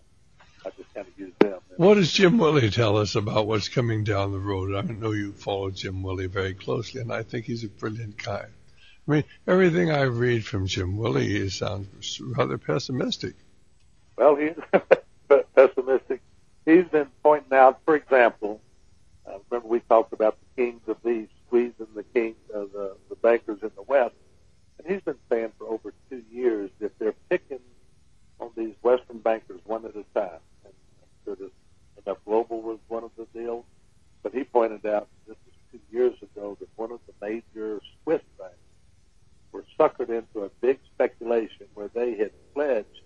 I just kind of use them. What does Jim Willie tell us about what's coming down the road? I know you follow Jim Willie very closely, and I think he's a brilliant guy. I mean, everything I read from Jim Willie sounds rather pessimistic. Well, he's pessimistic. He's been pointing out, for example, uh, remember we talked about the kings of the East squeezing the king, uh, the, the bankers in the West, and he's been saying for over two years that they're picking on these Western bankers one at a time. And I'm sure enough Global was one of the deals, but he pointed out this was two years ago that one of the major Swiss banks were suckered into a big speculation where they had pledged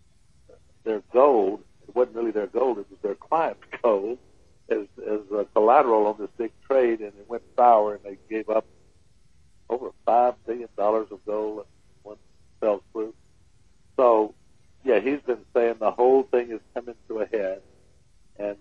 their gold. It wasn't really their gold; it was their client's gold as as a collateral on this big trade, and it went sour, and they gave up over five billion dollars of gold and one fell through. So, yeah, he's been saying the whole thing is coming to a head, and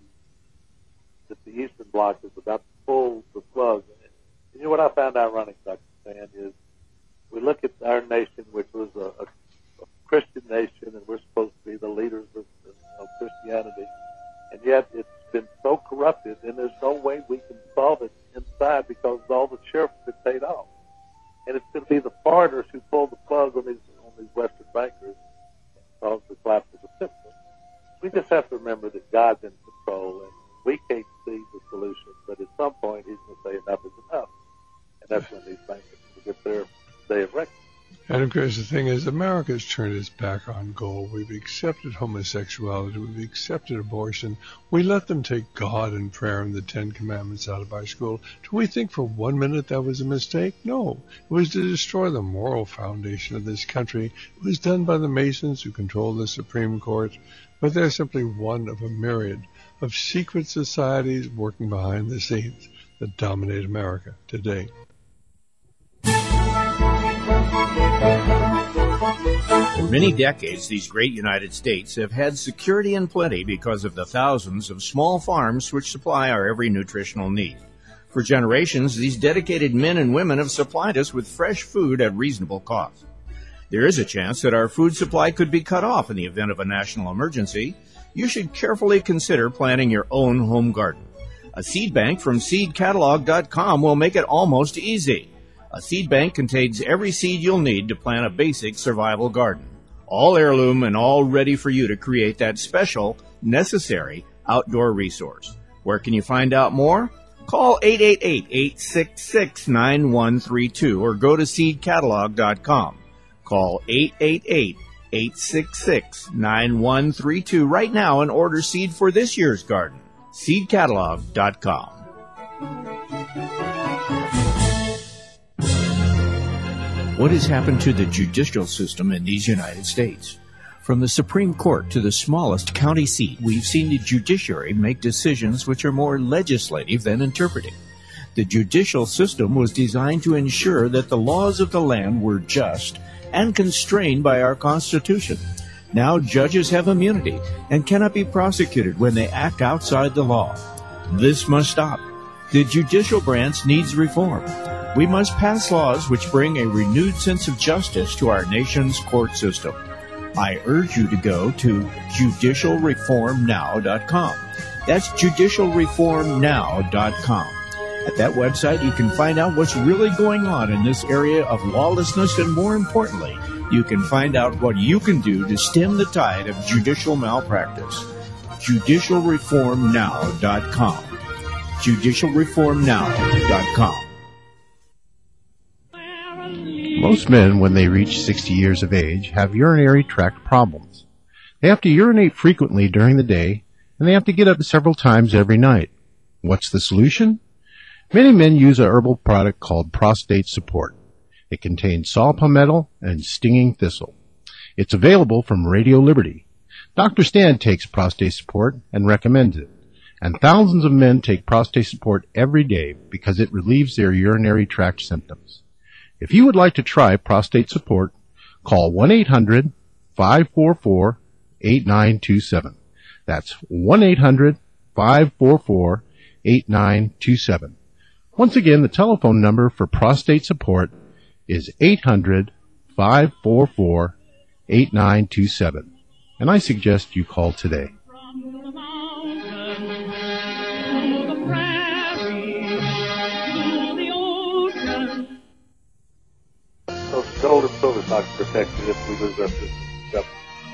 that the Eastern Bloc is about to pull the plug. And you know what I found ironic, Doctor Stan, is we look at our nation, which was a, a, a Christian nation, and we're supposed to be the leaders of, of Christianity, and yet it's been so corrupted, and there's no way we can solve it inside because all the sheriffs have been paid off. And it's going to be the foreigners who pull the plug on these on these Western bankers and cause the collapse of the system. We just have to remember that God's in control, and we can't see the solution, but at some point he's going to say enough is enough. And that's when these bankers will get their day of reckoning. And of course, the thing is, America's turned its back on gold. We've accepted homosexuality. We've accepted abortion. We let them take God and prayer and the Ten Commandments out of our school. Do we think for one minute that was a mistake? No. It was to destroy the moral foundation of this country. It was done by the Masons who control the Supreme Court. But they're simply one of a myriad of secret societies working behind the scenes that dominate America today. Thank you. For many decades, these great United States have had security in plenty because of the thousands of small farms which supply our every nutritional need. For generations, these dedicated men and women have supplied us with fresh food at reasonable cost. There is a chance that our food supply could be cut off in the event of a national emergency. You should carefully consider planting your own home garden. A seed bank from seed catalog dot com will make it almost easy. A seed bank contains every seed you'll need to plant a basic survival garden. All heirloom and all ready for you to create that special, necessary outdoor resource. Where can you find out more? Call eight eight eight, eight six six, nine one three two or go to seed catalog dot com. Call eight eight eight, eight six six, nine one three two right now and order seed for this year's garden. seed catalog dot com. What has happened to the judicial system in these United States? From the Supreme Court to the smallest county seat, we've seen the judiciary make decisions which are more legislative than interpretive. The judicial system was designed to ensure that the laws of the land were just and constrained by our Constitution. Now judges have immunity and cannot be prosecuted when they act outside the law. This must stop. The judicial branch needs reform. We must pass laws which bring a renewed sense of justice to our nation's court system. I urge you to go to judicial reform now dot com. That's judicial reform now dot com. At that website, you can find out what's really going on in this area of lawlessness, and more importantly, you can find out what you can do to stem the tide of judicial malpractice. judicial reform now dot com. judicial reform now dot com. Most men, when they reach sixty years of age, have urinary tract problems. They have to urinate frequently during the day, and they have to get up several times every night. What's the solution? Many men use a herbal product called Prostate Support. It contains saw palmetto and stinging thistle. It's available from Radio Liberty. Doctor Stan takes Prostate Support and recommends it. And thousands of men take Prostate Support every day because it relieves their urinary tract symptoms. If you would like to try Prostate Support, call one eight hundred, five four four, eight nine two seven. That's one eight hundred, five four four, eight nine two seven. Once again, the telephone number for Prostate Support is eight hundred, five four four, eight nine two seven. And I suggest you call today. Gold and silver stocks protected if we lose our system. Yep.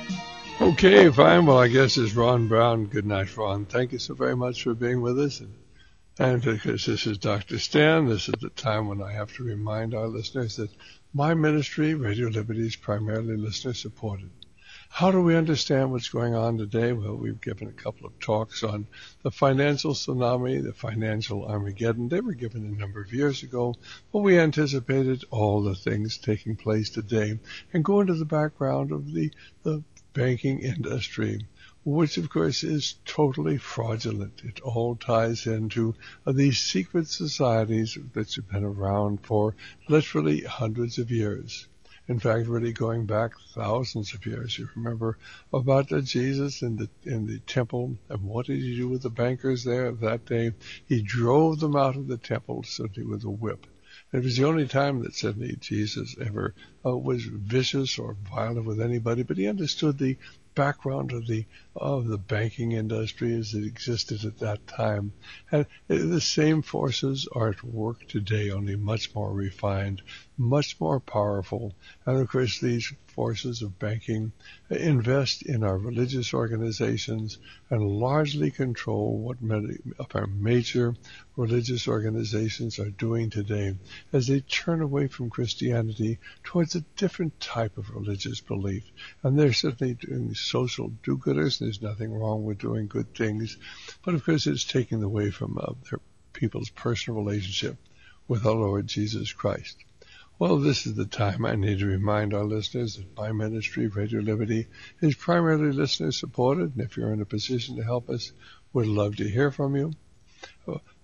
Okay, fine. Well, I guess it's Ron Brown. Good night, Ron. Thank you so very much for being with us. And, and because this is Doctor Stan, this is the time when I have to remind our listeners that my ministry, Radio Liberty, is primarily listener-supported. How do we understand what's going on today? Well, we've given a couple of talks on the financial tsunami, the financial Armageddon. They were given a number of years ago, but we anticipated all the things taking place today and go into the background of the, the banking industry, which, of course, is totally fraudulent. It all ties into uh, these secret societies that have been around for literally hundreds of years. In fact, really going back thousands of years. You remember about uh, Jesus in the in the temple, and what did he do with the bankers there that day? He drove them out of the temple suddenly with a whip. It was the only time that suddenly Jesus ever uh, was vicious or violent with anybody, but he understood the background of the of the banking industry as it existed at that time. And the same forces are at work today, only much more refined, much more powerful. And of course, these forces of banking invest in our religious organizations and largely control what many of our major religious organizations are doing today as they turn away from Christianity towards a different type of religious belief. And they're certainly doing social do-gooders. There's nothing wrong with doing good things. But of course, it's taking away from uh, their people's personal relationship with our Lord Jesus Christ. Well, this is the time I need to remind our listeners that my ministry, Radio Liberty, is primarily listener-supported, and if you're in a position to help us, we'd love to hear from you.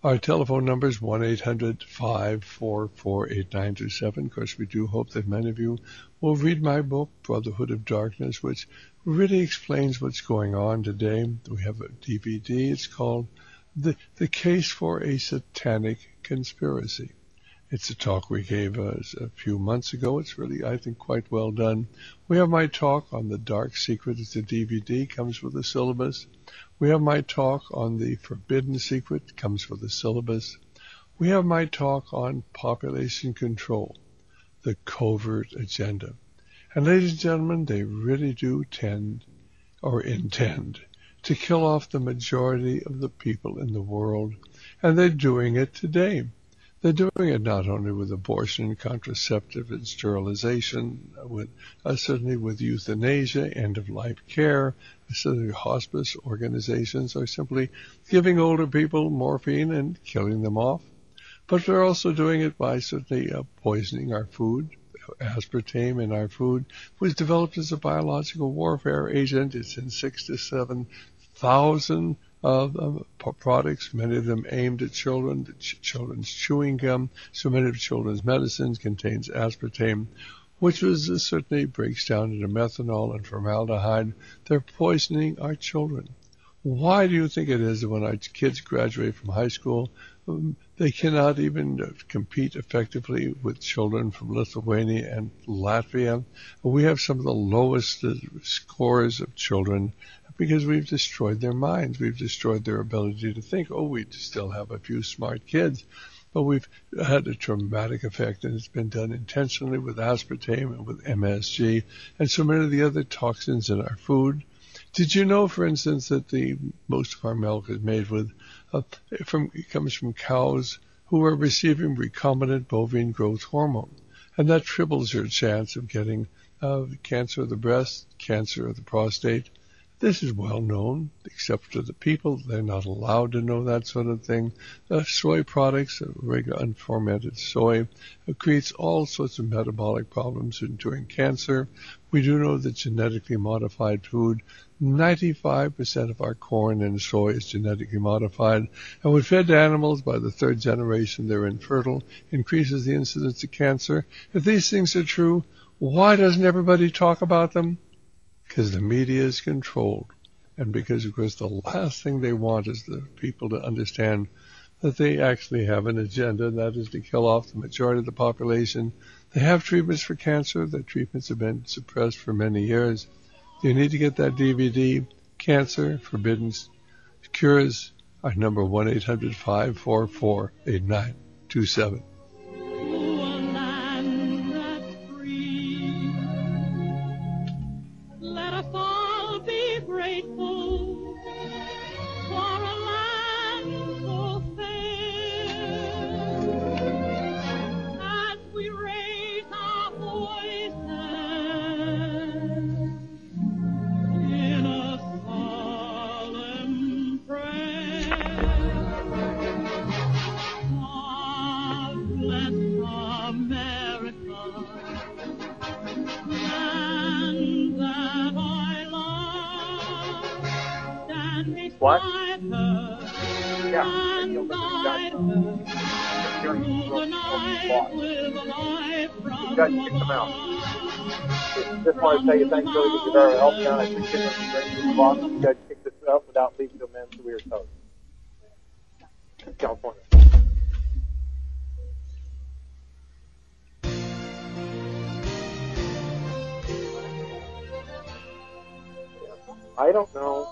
Our telephone number is one eight hundred five four four eight nine two seven. Of course, we do hope that many of you will read my book, Brotherhood of Darkness, which really explains what's going on today. We have a D V D. It's called The, the Case for a Satanic Conspiracy. It's a talk we gave uh, a few months ago. It's really, I think, quite well done. We have my talk on the Dark Secret. It's a D V D, comes with a syllabus. We have my talk on the Forbidden Secret, comes with a syllabus. We have my talk on population control, the covert agenda. And ladies and gentlemen, they really do tend or intend to kill off the majority of the people in the world. And they're doing it today. They're doing it not only with abortion, contraceptive, and sterilization, with uh, certainly with euthanasia, end-of-life care, certainly hospice organizations are simply giving older people morphine and killing them off. But they're also doing it by certainly uh, poisoning our food. Aspartame in our food was developed as a biological warfare agent. It's in six to seven thousand of uh, products, many of them aimed at children. The ch- children's chewing gum, so many of children's medicines contains aspartame, which was uh, certainly breaks down into methanol and formaldehyde. They're poisoning our children. Why do you think it is that when our kids graduate from high school, um, they cannot even uh, compete effectively with children from Lithuania and Latvia? We have some of the lowest uh, scores of children because we've destroyed their minds. We've destroyed their ability to think. Oh, we still have a few smart kids, but we've had a traumatic effect, and it's been done intentionally with aspartame and with M S G and so many of the other toxins in our food. Did you know, for instance, that the most of our milk is made with, uh, from it comes from cows who are receiving recombinant bovine growth hormone, and that triples your chance of getting uh, cancer of the breast, cancer of the prostate. This is well known, except to the people. They're not allowed to know that sort of thing. Uh, soy products, uh, regular unfermented soy, uh, creates all sorts of metabolic problems, including cancer. We do know that genetically modified food, ninety-five percent of our corn and soy is genetically modified. And when fed to animals, by the third generation, they're infertile, increases the incidence of cancer. If these things are true, why doesn't everybody talk about them? Because the media is controlled, and because, of course, the last thing they want is the people to understand that they actually have an agenda, and that is to kill off the majority of the population. They have treatments for cancer. The treatments have been suppressed for many years. You need to get that D V D, Cancer, Forbidden Cures. Our number, one eight hundred five four four eight nine two seven. What? Yeah. You guys kick them out. Just want to tell you thanks really for your help, John. I appreciate it. You guys kicked this up without leaving them in, so we were toast. California. I don't know.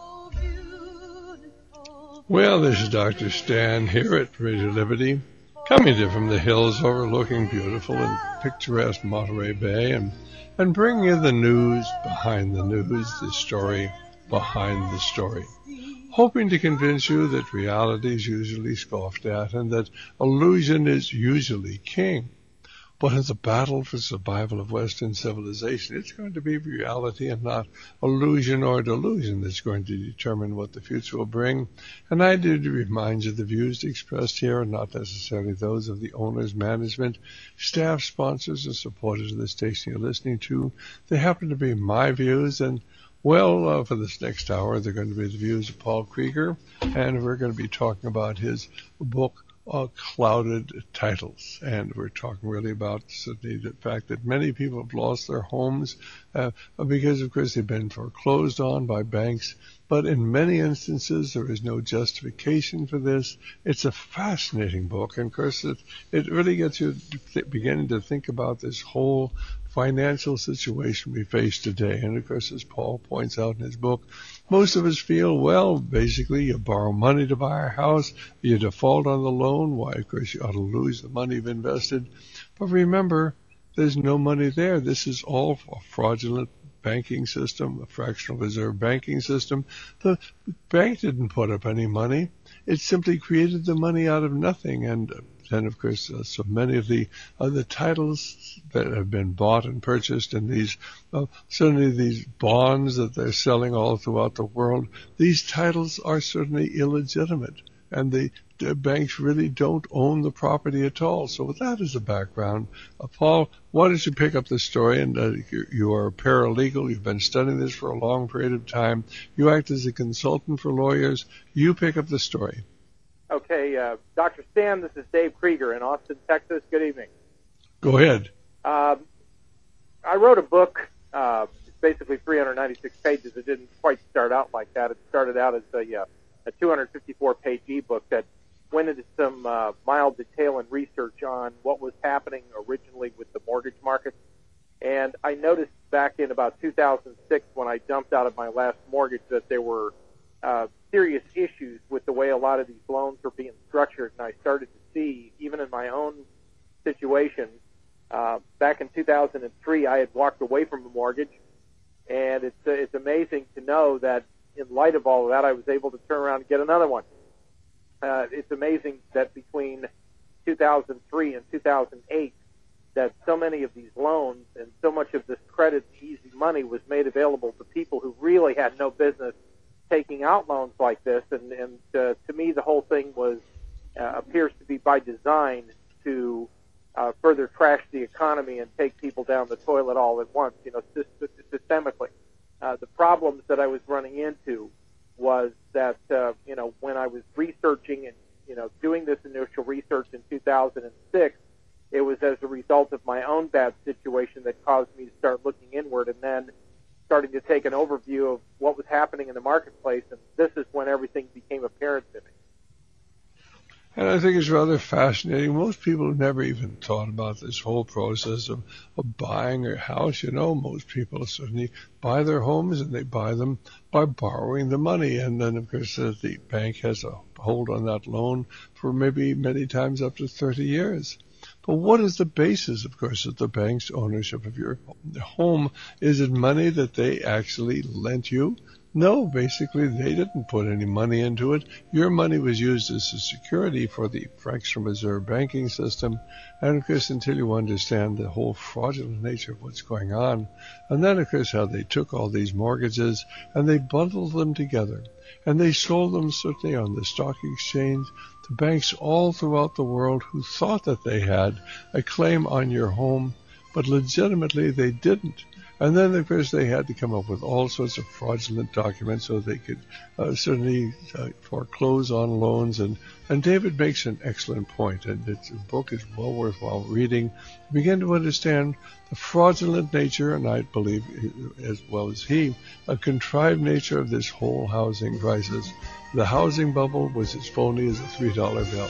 Well, this is Doctor Stan here at Radio Liberty, coming to you from the hills overlooking beautiful and picturesque Monterey Bay, and, and bringing you the news behind the news, the story behind the story, hoping to convince you that reality is usually scoffed at and that illusion is usually king. But in the battle for survival of Western civilization, it's going to be reality and not illusion or delusion that's going to determine what the future will bring. And I do remind you the views expressed here are not necessarily those of the owners, management, staff, sponsors, or supporters of the station you're listening to. They happen to be my views, and Well, uh, for this next hour, they're going to be the views of Paul Krieger, and we're going to be talking about his book, Uh, clouded titles, and we're talking really about certainly the fact that many people have lost their homes uh, because, of course, they've been foreclosed on by banks. But in many instances, there is no justification for this. It's a fascinating book, and of course, it it really gets you th- beginning to think about this whole financial situation we face today. And of course, as Paul points out in his book, most of us feel, well, basically, you borrow money to buy a house, you default on the loan. Why, of course, you ought to lose the money you've invested. But remember, there's no money there. This is all a fraudulent banking system, a fractional reserve banking system. The bank didn't put up any money. It simply created the money out of nothing. And then, of course, uh, so many of the other titles that have been bought and purchased, and these, uh, certainly these bonds that they're selling all throughout the world, these titles are certainly illegitimate, and the, the banks really don't own the property at all. So with that as a background, uh, Paul, why don't you pick up the story? And uh, you, you are a paralegal. You've been studying this for a long period of time. You act as a consultant for lawyers. You pick up the story. Okay, uh, Doctor Stan, this is Dave Krieger in Austin, Texas. Good evening. Go ahead. Um, I wrote a book. Uh, it's basically three hundred ninety-six pages. It didn't quite start out like that. It started out as a, uh, a two hundred fifty-four page ebook that went into some uh, mild detail and research on what was happening originally with the mortgage market. And I noticed back in about two thousand six, when I dumped out of my last mortgage, that there were uh, serious issues with the way a lot of these loans were being structured. And I started to see, even in my own situation, uh, back in two thousand three, I had walked away from a mortgage. And it's, uh, it's amazing to know that in light of all of that, I was able to turn around and get another one. Uh, it's amazing that between two thousand three and two thousand eight, that so many of these loans and so much of this credit, easy money, was made available to people who really had no business taking out loans like this. And, and uh, to me, the whole thing was uh, appears to be by design to uh, further trash the economy and take people down the toilet all at once, you know, systemically. Uh, the problems that I was running into was that, uh, you know, when I was researching and, you know, doing this initial research in two thousand six, it was as a result of my own bad situation that caused me to start looking inward and then starting to take an overview of what was happening in the marketplace. And this is when everything became apparent to me. And I think it's rather fascinating. Most people have never even thought about this whole process of, of buying a house. You know, most people certainly buy their homes, and they buy them by borrowing the money. And then, of course, uh, the bank has a hold on that loan for maybe many times up to thirty years. But what is the basis, of course, of the bank's ownership of your home? Is it money that they actually lent you? No, basically they didn't put any money into it. Your money was used as a security for the fractional reserve banking system. And of course, until you understand the whole fraudulent nature of what's going on, and then of course how they took all these mortgages and they bundled them together and they sold them certainly on the stock exchange to banks all throughout the world who thought that they had a claim on your home, but legitimately they didn't. And then, of course, they had to come up with all sorts of fraudulent documents so they could uh, certainly uh, foreclose on loans. And, and David makes an excellent point, and it's, the book is well worthwhile reading. You begin to understand the fraudulent nature, and I believe, as well as he, a contrived nature of this whole housing crisis. The housing bubble was as phony as a three dollar bill.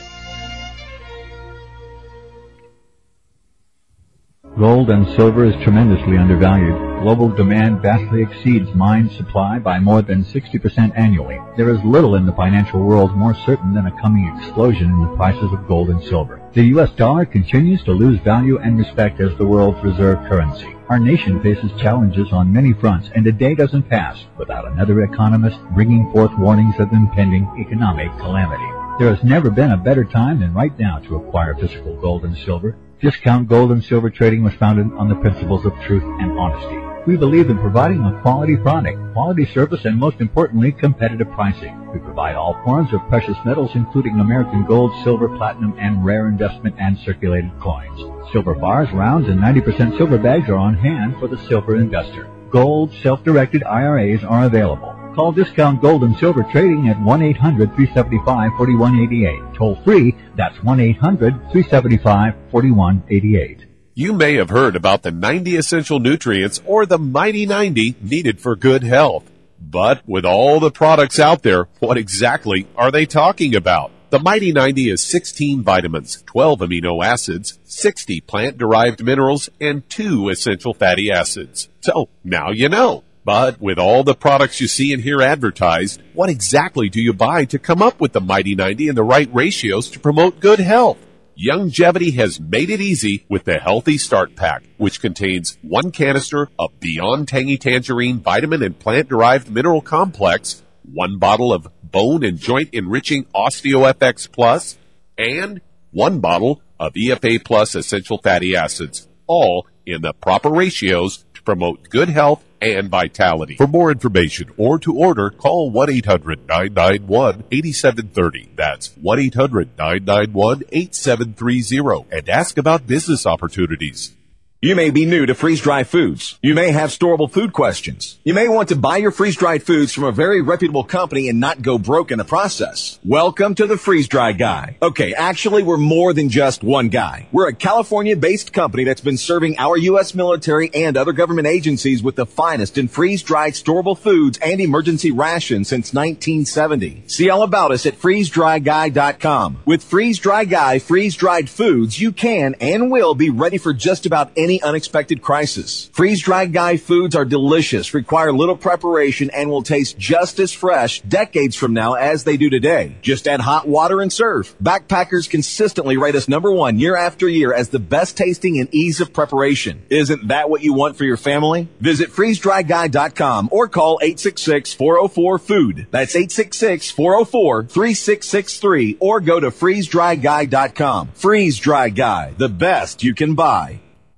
Gold and silver is tremendously undervalued. Global demand vastly exceeds mine supply by more than sixty percent annually. There is little in the financial world more certain than a coming explosion in the prices of gold and silver. The U S dollar continues to lose value and respect as the world's reserve currency. Our nation faces challenges on many fronts, and a day doesn't pass without another economist bringing forth warnings of impending economic calamity. There has never been a better time than right now to acquire physical gold and silver. Discount Gold and Silver Trading was founded on the principles of truth and honesty. We believe in providing a quality product, quality service, and most importantly, competitive pricing. We provide all forms of precious metals, including American gold, silver, platinum, and rare investment and circulated coins. Silver bars, rounds, and ninety percent silver bags are on hand for the silver investor. Gold self-directed I R As are available. Call Discount Gold and Silver Trading at one eight hundred, three seven five, four one eight eight. Toll free, that's one eight hundred, three seven five, four one eight eight. You may have heard about the ninety essential nutrients or the Mighty ninety needed for good health. But with all the products out there, what exactly are they talking about? The Mighty ninety is sixteen vitamins, twelve amino acids, sixty plant-derived minerals, and two essential fatty acids. So, now you know. But with all the products you see and hear advertised, what exactly do you buy to come up with the Mighty ninety and the right ratios to promote good health? Youngevity has made it easy with the Healthy Start Pack, which contains one canister of Beyond Tangy Tangerine Vitamin and Plant-Derived Mineral Complex, one bottle of Bone and Joint Enriching OsteoFX Plus, and one bottle of E F A Plus Essential Fatty Acids, all in the proper ratios to promote good health and vitality. For more information or to order, call one eight hundred, nine nine one, eight seven three zero. That's one eight hundred, nine nine one, eight seven three zero and ask about business opportunities. You may be new to freeze-dried foods. You may have storable food questions. You may want to buy your freeze-dried foods from a very reputable company and not go broke in the process. Welcome to the Freeze-Dry Guy. Okay, actually, we're more than just one guy. We're a California-based company that's been serving our U S military and other government agencies with the finest in freeze-dried storable foods and emergency rations since nineteen seventy. See all about us at freeze dry guy dot com. With Freeze-Dry Guy freeze-dried foods, you can and will be ready for just about any unexpected crisis. Freeze-Dried Guy foods are delicious, require little preparation, and will taste just as fresh decades from now as they do today. Just add hot water and serve. Backpackers consistently rate us number one year after year as the best tasting and ease of preparation. Isn't that what you want for your family? Visit freeze dry guy dot com or call eight six six, four oh four, food. That's eight six six, four oh four, three six six three or go to freeze dry guy dot com. Freeze-Dry Guy, the best you can buy.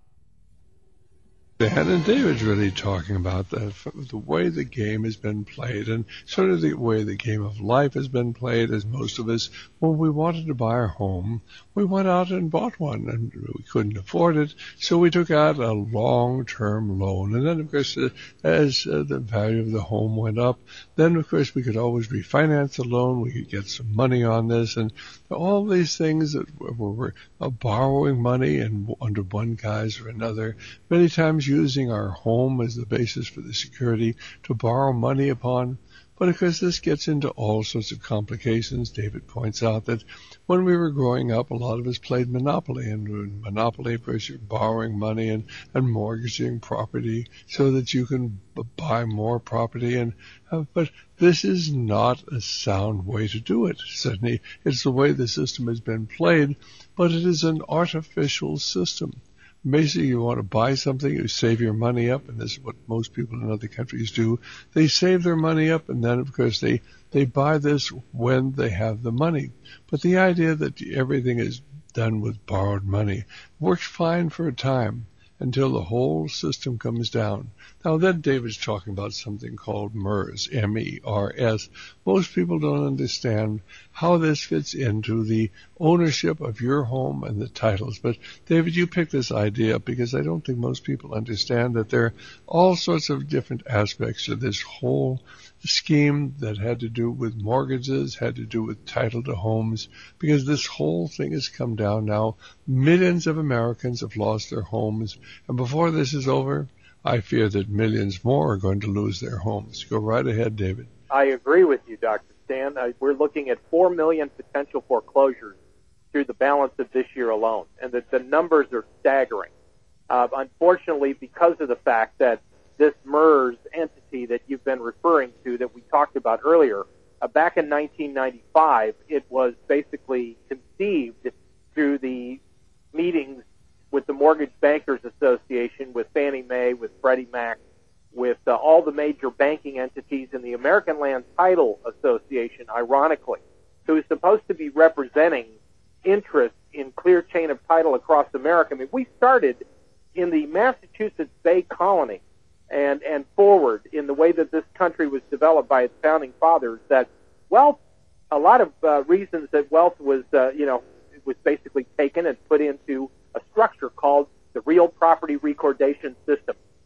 Dan and David's really talking about that, the way the game has been played and sort of the way the game of life has been played, as most of us, when we wanted to buy a home, we went out and bought one and we couldn't afford it, so we took out a long-term loan. And then, of course, uh, as uh, the value of the home went up, then, of course, we could always refinance the loan, we could get some money on this, and all these things that were, were uh, borrowing money and under one guise or another, many times using our home as the basis for the security to borrow money upon. But of course this gets into all sorts of complications. David points out that when we were growing up, a lot of us played Monopoly, and in Monopoly, of course, you're borrowing money and, and mortgaging property so that you can b- buy more property. And uh, but this is not a sound way to do it. Certainly, it's the way the system has been played, but it is an artificial system. Basically, you want to buy something, you save your money up, and this is what most people in other countries do. They save their money up, and then, of course, they, they buy this when they have the money. But the idea that everything is done with borrowed money works fine for a time until the whole system comes down. Now, then David's talking about something called MERS, M E R S. Most people don't understand how this fits into the ownership of your home and the titles. But, David, you picked this idea up because I don't think most people understand that there are all sorts of different aspects to this whole scheme that had to do with mortgages, had to do with title to homes, because this whole thing has come down now. Millions of Americans have lost their homes, and before this is over, I fear that millions more are going to lose their homes. Go right ahead, David. I agree with you, Doctor Stan. Uh, we're looking at four million potential foreclosures through the balance of this year alone, and the, the numbers are staggering. Uh, unfortunately, because of the fact that this MERS entity that you've been referring to that we talked about earlier, uh, back in nineteen ninety-five, it was basically conceived through the meetings with the Mortgage Bankers Association, with Fannie Mae, with Freddie Mac, with uh, all the major banking entities in the American Land Title Association, ironically, who is supposed to be representing interest in clear chain of title across America. I mean, we started in the Massachusetts Bay Colony and, and forward in the way that this country was developed by its founding fathers, that wealth, a lot of uh, reasons that wealth was, uh, you know, was basically taken and put into a structure called the Real Property Recordation System.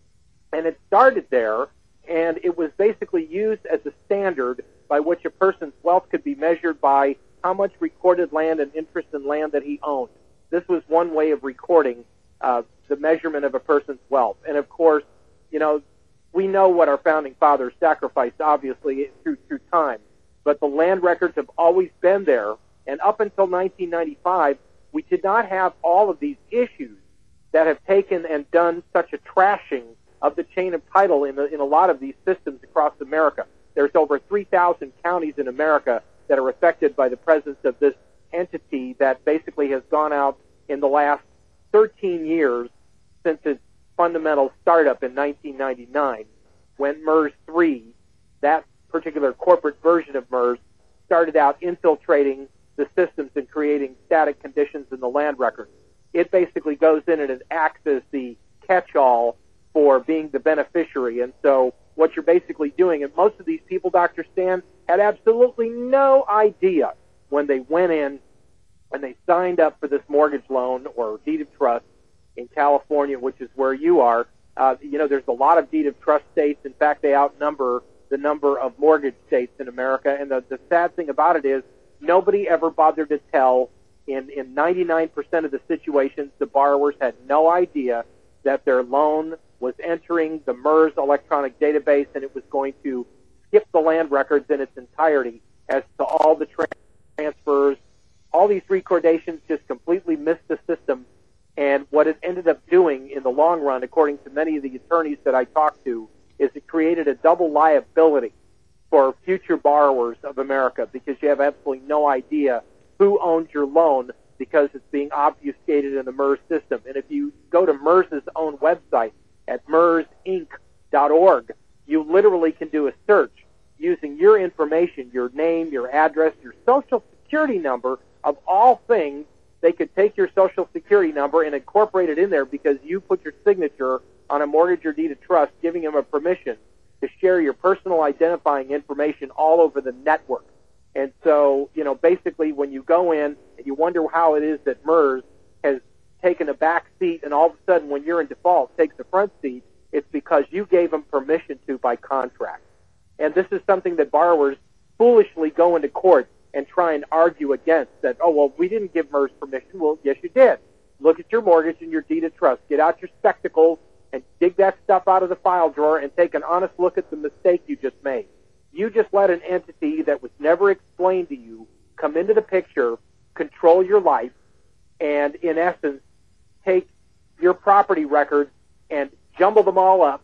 And it started there, and it was basically used as a standard by which a person's wealth could be measured by how much recorded land and interest in land that he owned. This was one way of recording uh, the measurement of a person's wealth. And of course, you know, we know what our founding fathers sacrificed, obviously, through, through time. But the land records have always been there. And up until nineteen ninety-five, we did not have all of these issues that have taken and done such a trashing of the chain of title in, the, in a lot of these systems across America. There's over three thousand counties in America that are affected by the presence of this entity that basically has gone out in the last thirteen years since its fundamental startup in nineteen ninety-nine, when MERS three, that particular corporate version of MERS, started out infiltrating the systems and creating static conditions in the land records. It basically goes in and it acts as the catch-all for being the beneficiary. And so what you're basically doing, and most of these people, Doctor Stan, had absolutely no idea when they went in and they signed up for this mortgage loan or deed of trust in California, which is where you are. Uh, you know, there's a lot of deed of trust states. In fact, they outnumber the number of mortgage states in America. And the, the sad thing about it is nobody ever bothered to tell. In, in ninety-nine percent of the situations, the borrowers had no idea that their loan was entering the MERS electronic database, and it was going to skip the land records in its entirety as to all the tra- transfers. All these recordations just completely missed the system. And what it ended up doing in the long run, according to many of the attorneys that I talked to, is it created a double liability for future borrowers of America, because you have absolutely no idea who owns your loan because it's being obfuscated in the MERS system. And if you go to MERS's own website at mers inc dot org, you literally can do a search using your information, your name, your address, your social security number. Of all things, they could take your social security number and incorporate it in there because you put your signature on a mortgage or deed of trust, giving them a permission to share your personal identifying information all over the network. And so, you know, basically when you go in and you wonder how it is that MERS has taken a back seat and all of a sudden when you're in default takes the front seat, it's because you gave them permission to by contract. And this is something that borrowers foolishly go into court and try and argue against, that, oh, well, we didn't give MERS permission. Well, yes, you did. Look at your mortgage and your deed of trust. Get out your spectacles and dig that stuff out of the file drawer and take an honest look at the mistake you just made. You just let an entity that was never explained to you come into the picture, control your life, and in essence, take your property records and jumble them all up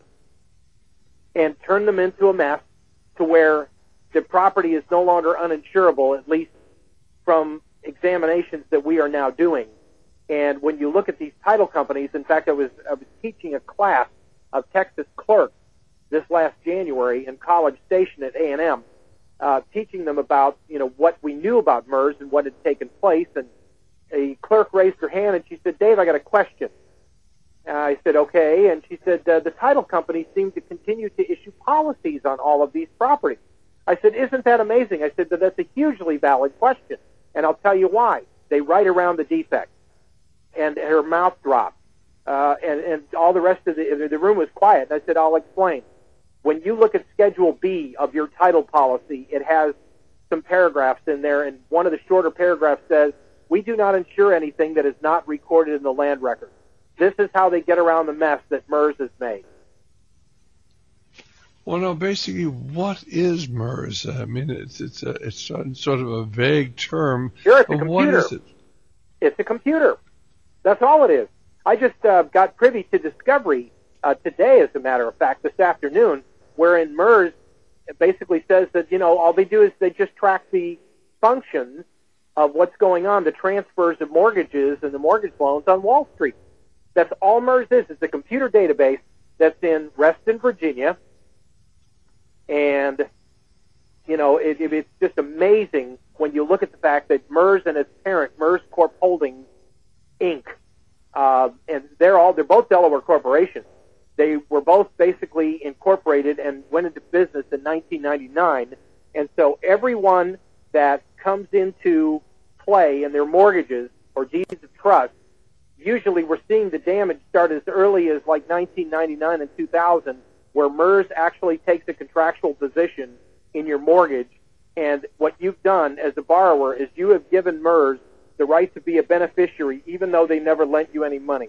and turn them into a mess to where the property is no longer uninsurable, at least from examinations that we are now doing. And when you look at these title companies, in fact, I was, I was teaching a class of Texas clerks this last January in College Station at A and M, uh, teaching them about, you know, what we knew about MERS and what had taken place. And a clerk raised her hand and she said, Dave, I got a question. And I said, okay. And she said, uh, the title companies seem to continue to issue policies on all of these properties. I said, isn't that amazing? I said, that's a hugely valid question. And I'll tell you why. They write around the defect. And her mouth dropped. Uh, and, and all the rest of the, the room was quiet. And I said, I'll explain. When you look at Schedule B of your title policy, it has some paragraphs in there, and one of the shorter paragraphs says, we do not insure anything that is not recorded in the land records. This is how they get around the mess that MERS has made. Well, no, basically, what is MERS? I mean, it's it's a, it's sort of a vague term. Sure, it's a computer. What is it? It's a computer. That's all it is. I just uh, got privy to Discovery uh, today, as a matter of fact, this afternoon, wherein MERS basically says that, you know, all they do is they just track the functions of what's going on, the transfers of mortgages and the mortgage loans on Wall Street. That's all MERS is. It's a computer database that's in Reston, Virginia. And, you know, it, it, it's just amazing when you look at the fact that MERS and its parent, MERS Corp Holdings, Incorporated, uh, and they're all, they're both Delaware corporations. They were both basically incorporated and went into business in nineteen ninety-nine. And so everyone that comes into play in their mortgages or deeds of trust usually we're seeing the damage start as early as like nineteen ninety-nine and two thousand, where MERS actually takes a contractual position in your mortgage. And what you've done as a borrower is you have given MERS the right to be a beneficiary, even though they never lent you any money.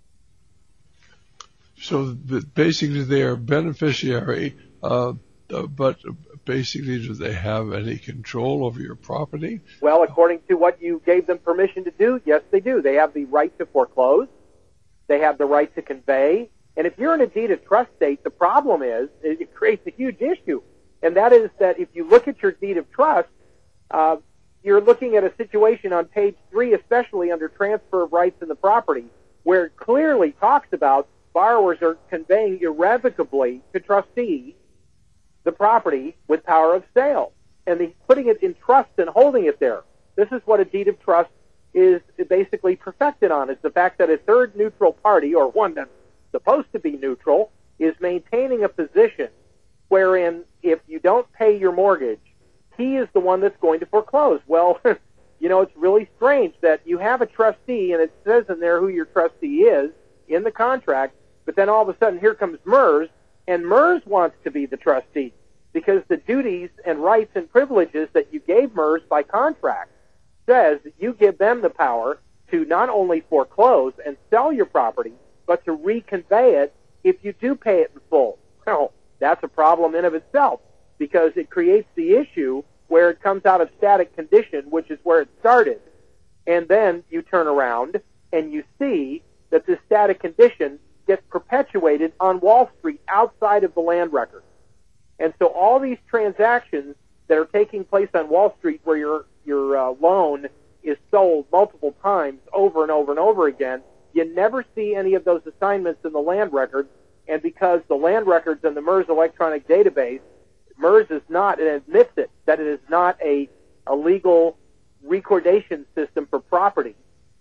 So basically they are beneficiary, uh, but basically do they have any control over your property? Well, according to what you gave them permission to do, yes, they do. They have the right to foreclose. They have the right to convey. And if you're in a deed of trust state, the problem is it creates a huge issue. And that is that if you look at your deed of trust, uh, you're looking at a situation on page three, especially under transfer of rights in the property, where it clearly talks about borrowers are conveying irrevocably to trustee the property with power of sale. And they're putting it in trust and holding it there. This is what a deed of trust is basically perfected on, is the fact that a third neutral party, or one that's supposed to be neutral, is maintaining a position wherein if you don't pay your mortgage, he is the one that's going to foreclose. Well, you know, it's really strange that you have a trustee, and it says in there who your trustee is in the contract, but then all of a sudden here comes MERS, and MERS wants to be the trustee because the duties and rights and privileges that you gave MERS by contract says that you give them the power to not only foreclose and sell your property, but to reconvey it if you do pay it in full. Well, that's a problem in of itself, because it creates the issue where it comes out of static condition, which is where it started, and then you turn around and you see that this static condition gets perpetuated on Wall Street outside of the land record. And so all these transactions that are taking place on Wall Street where your your uh, loan is sold multiple times over and over and over again, you never see any of those assignments in the land record. And because the land records in the MERS electronic database, MERS is not, and admits it, that it is not a, a legal recordation system for property.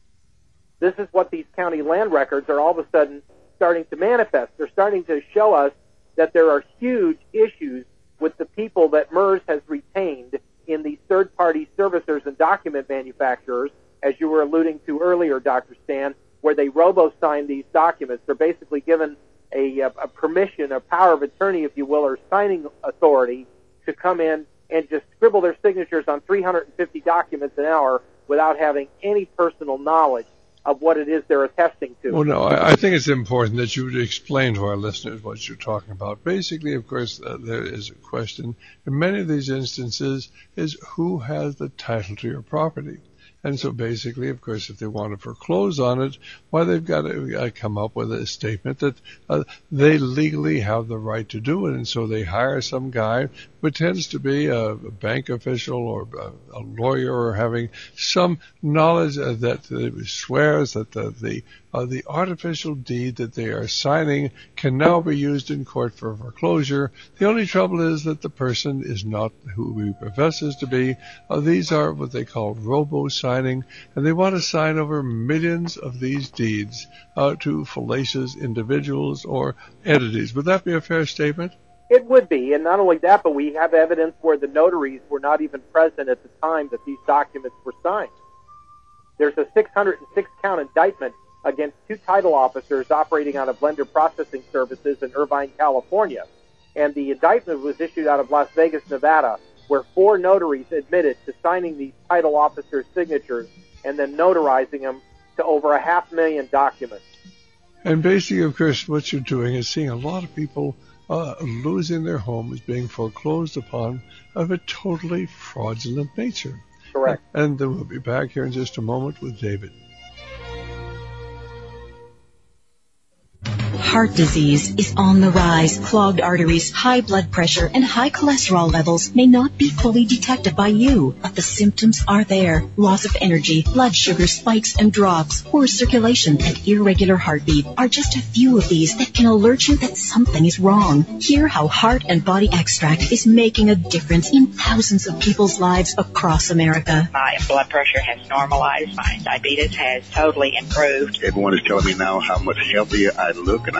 This is what these county land records are all of a sudden starting to manifest. They're starting to show us that there are huge issues with the people that MERS has retained in these third-party servicers and document manufacturers, as you were alluding to earlier, Doctor Stan, where they robo-sign these documents. They're basically given a, a permission, a power of attorney, if you will, or signing authority to come in and just scribble their signatures on three hundred fifty documents an hour without having any personal knowledge of what it is they're attesting to. Well, no, I, I think it's important that you would explain to our listeners what you're talking about. Basically, of course, uh, there is a question in many of these instances is who has the title to your property. And so basically, of course, if they want to foreclose on it, why, they've got to uh, come up with a statement that uh, they legally have the right to do it. And so they hire some guy who pretends to be a, a bank official or a, a lawyer or having some knowledge uh, that uh, swears that the, the, uh, the artificial deed that they are signing can now be used in court for foreclosure. The only trouble is that the person is not who he professes to be. Uh, these are what they call robo-signing, and they want to sign over millions of these deeds uh, to fallacious individuals or entities. Would that be a fair statement? It would be, and not only that, but we have evidence where the notaries were not even present at the time that these documents were signed. There's a six hundred six count indictment against two title officers operating out of lender processing services in Irvine, California. And the indictment was issued out of Las Vegas, Nevada, where four notaries admitted to signing these title officers' signatures and then notarizing them to over a half million documents. And basically, of course, what you're doing is seeing a lot of people uh, losing their homes, being foreclosed upon of a totally fraudulent nature. Correct. And then we'll be back here in just a moment with David. Heart disease is on the rise. Clogged arteries, high blood pressure, and high cholesterol levels may not be fully detected by you, but the symptoms are there. Loss of energy, blood sugar spikes and drops, poor circulation, and irregular heartbeat are just a few of these that can alert you that something is wrong. Hear how Heart and Body Extract is making a difference in thousands of people's lives across America. My blood pressure has normalized. My diabetes has totally improved. Everyone is telling me now how much healthier I look, and I'm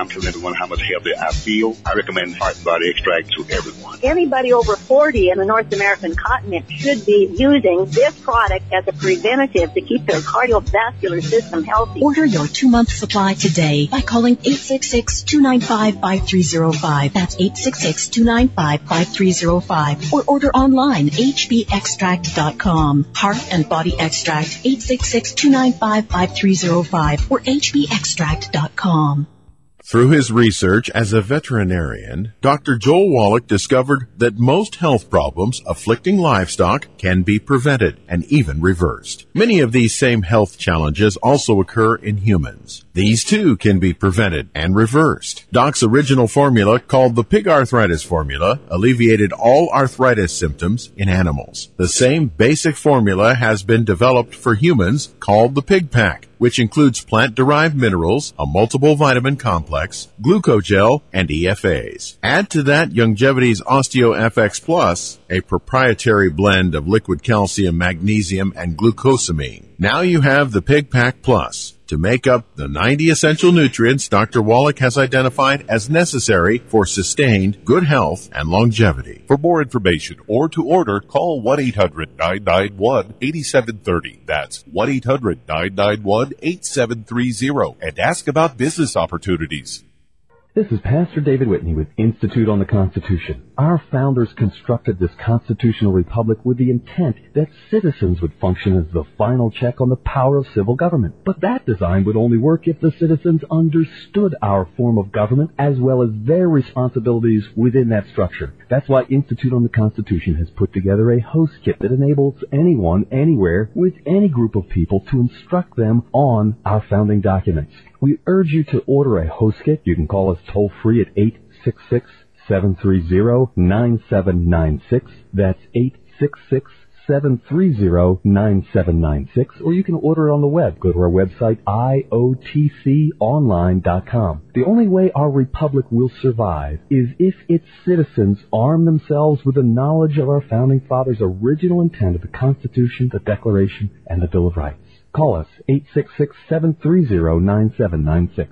telling everyone how much healthier I feel. I recommend Heart and Body Extract to everyone. Anybody over forty in the North American continent should be using this product as a preventative to keep their cardiovascular system healthy. Order your two-month supply today by calling eight six six, two nine five, five three zero five. That's eight six six, two nine five, five three zero five. Or order online, h b extract dot com. Heart and Body Extract, eight six six, two nine five, five three zero five or h b extract dot com. Through his research as a veterinarian, Doctor Joel Wallach discovered that most health problems afflicting livestock can be prevented and even reversed. Many of these same health challenges also occur in humans. These too can be prevented and reversed. Doc's original formula, called the Pig Arthritis Formula, alleviated all arthritis symptoms in animals. The same basic formula has been developed for humans, called the Pig Pack, which includes plant-derived minerals, a multiple vitamin complex, glucogel, and E F As. Add to that Youngevity's OsteoFX Plus, a proprietary blend of liquid calcium, magnesium, and glucosamine. Now you have the Pig Pack Plus to make up the ninety essential nutrients Doctor Wallach has identified as necessary for sustained good health and longevity. For more information or to order, call one eight hundred, nine nine one, eight seven three zero. That's one eight hundred, nine nine one, eight seven three zero and ask about business opportunities. This is Pastor David Whitney with Institute on the Constitution. Our founders constructed this constitutional republic with the intent that citizens would function as the final check on the power of civil government. But that design would only work if the citizens understood our form of government as well as their responsibilities within that structure. That's why Institute on the Constitution has put together a host kit that enables anyone, anywhere, with any group of people to instruct them on our founding documents. We urge you to order a host kit. You can call us toll-free at eight six six, seven three zero, nine seven nine six. That's eight six six, seven three zero, nine seven nine six. Or you can order it on the web. Go to our website, I O T C online dot com. The only way our republic will survive is if its citizens arm themselves with the knowledge of our founding fathers' original intent of the Constitution, the Declaration, and the Bill of Rights. Call us, eight six six, seven three zero, nine seven nine six.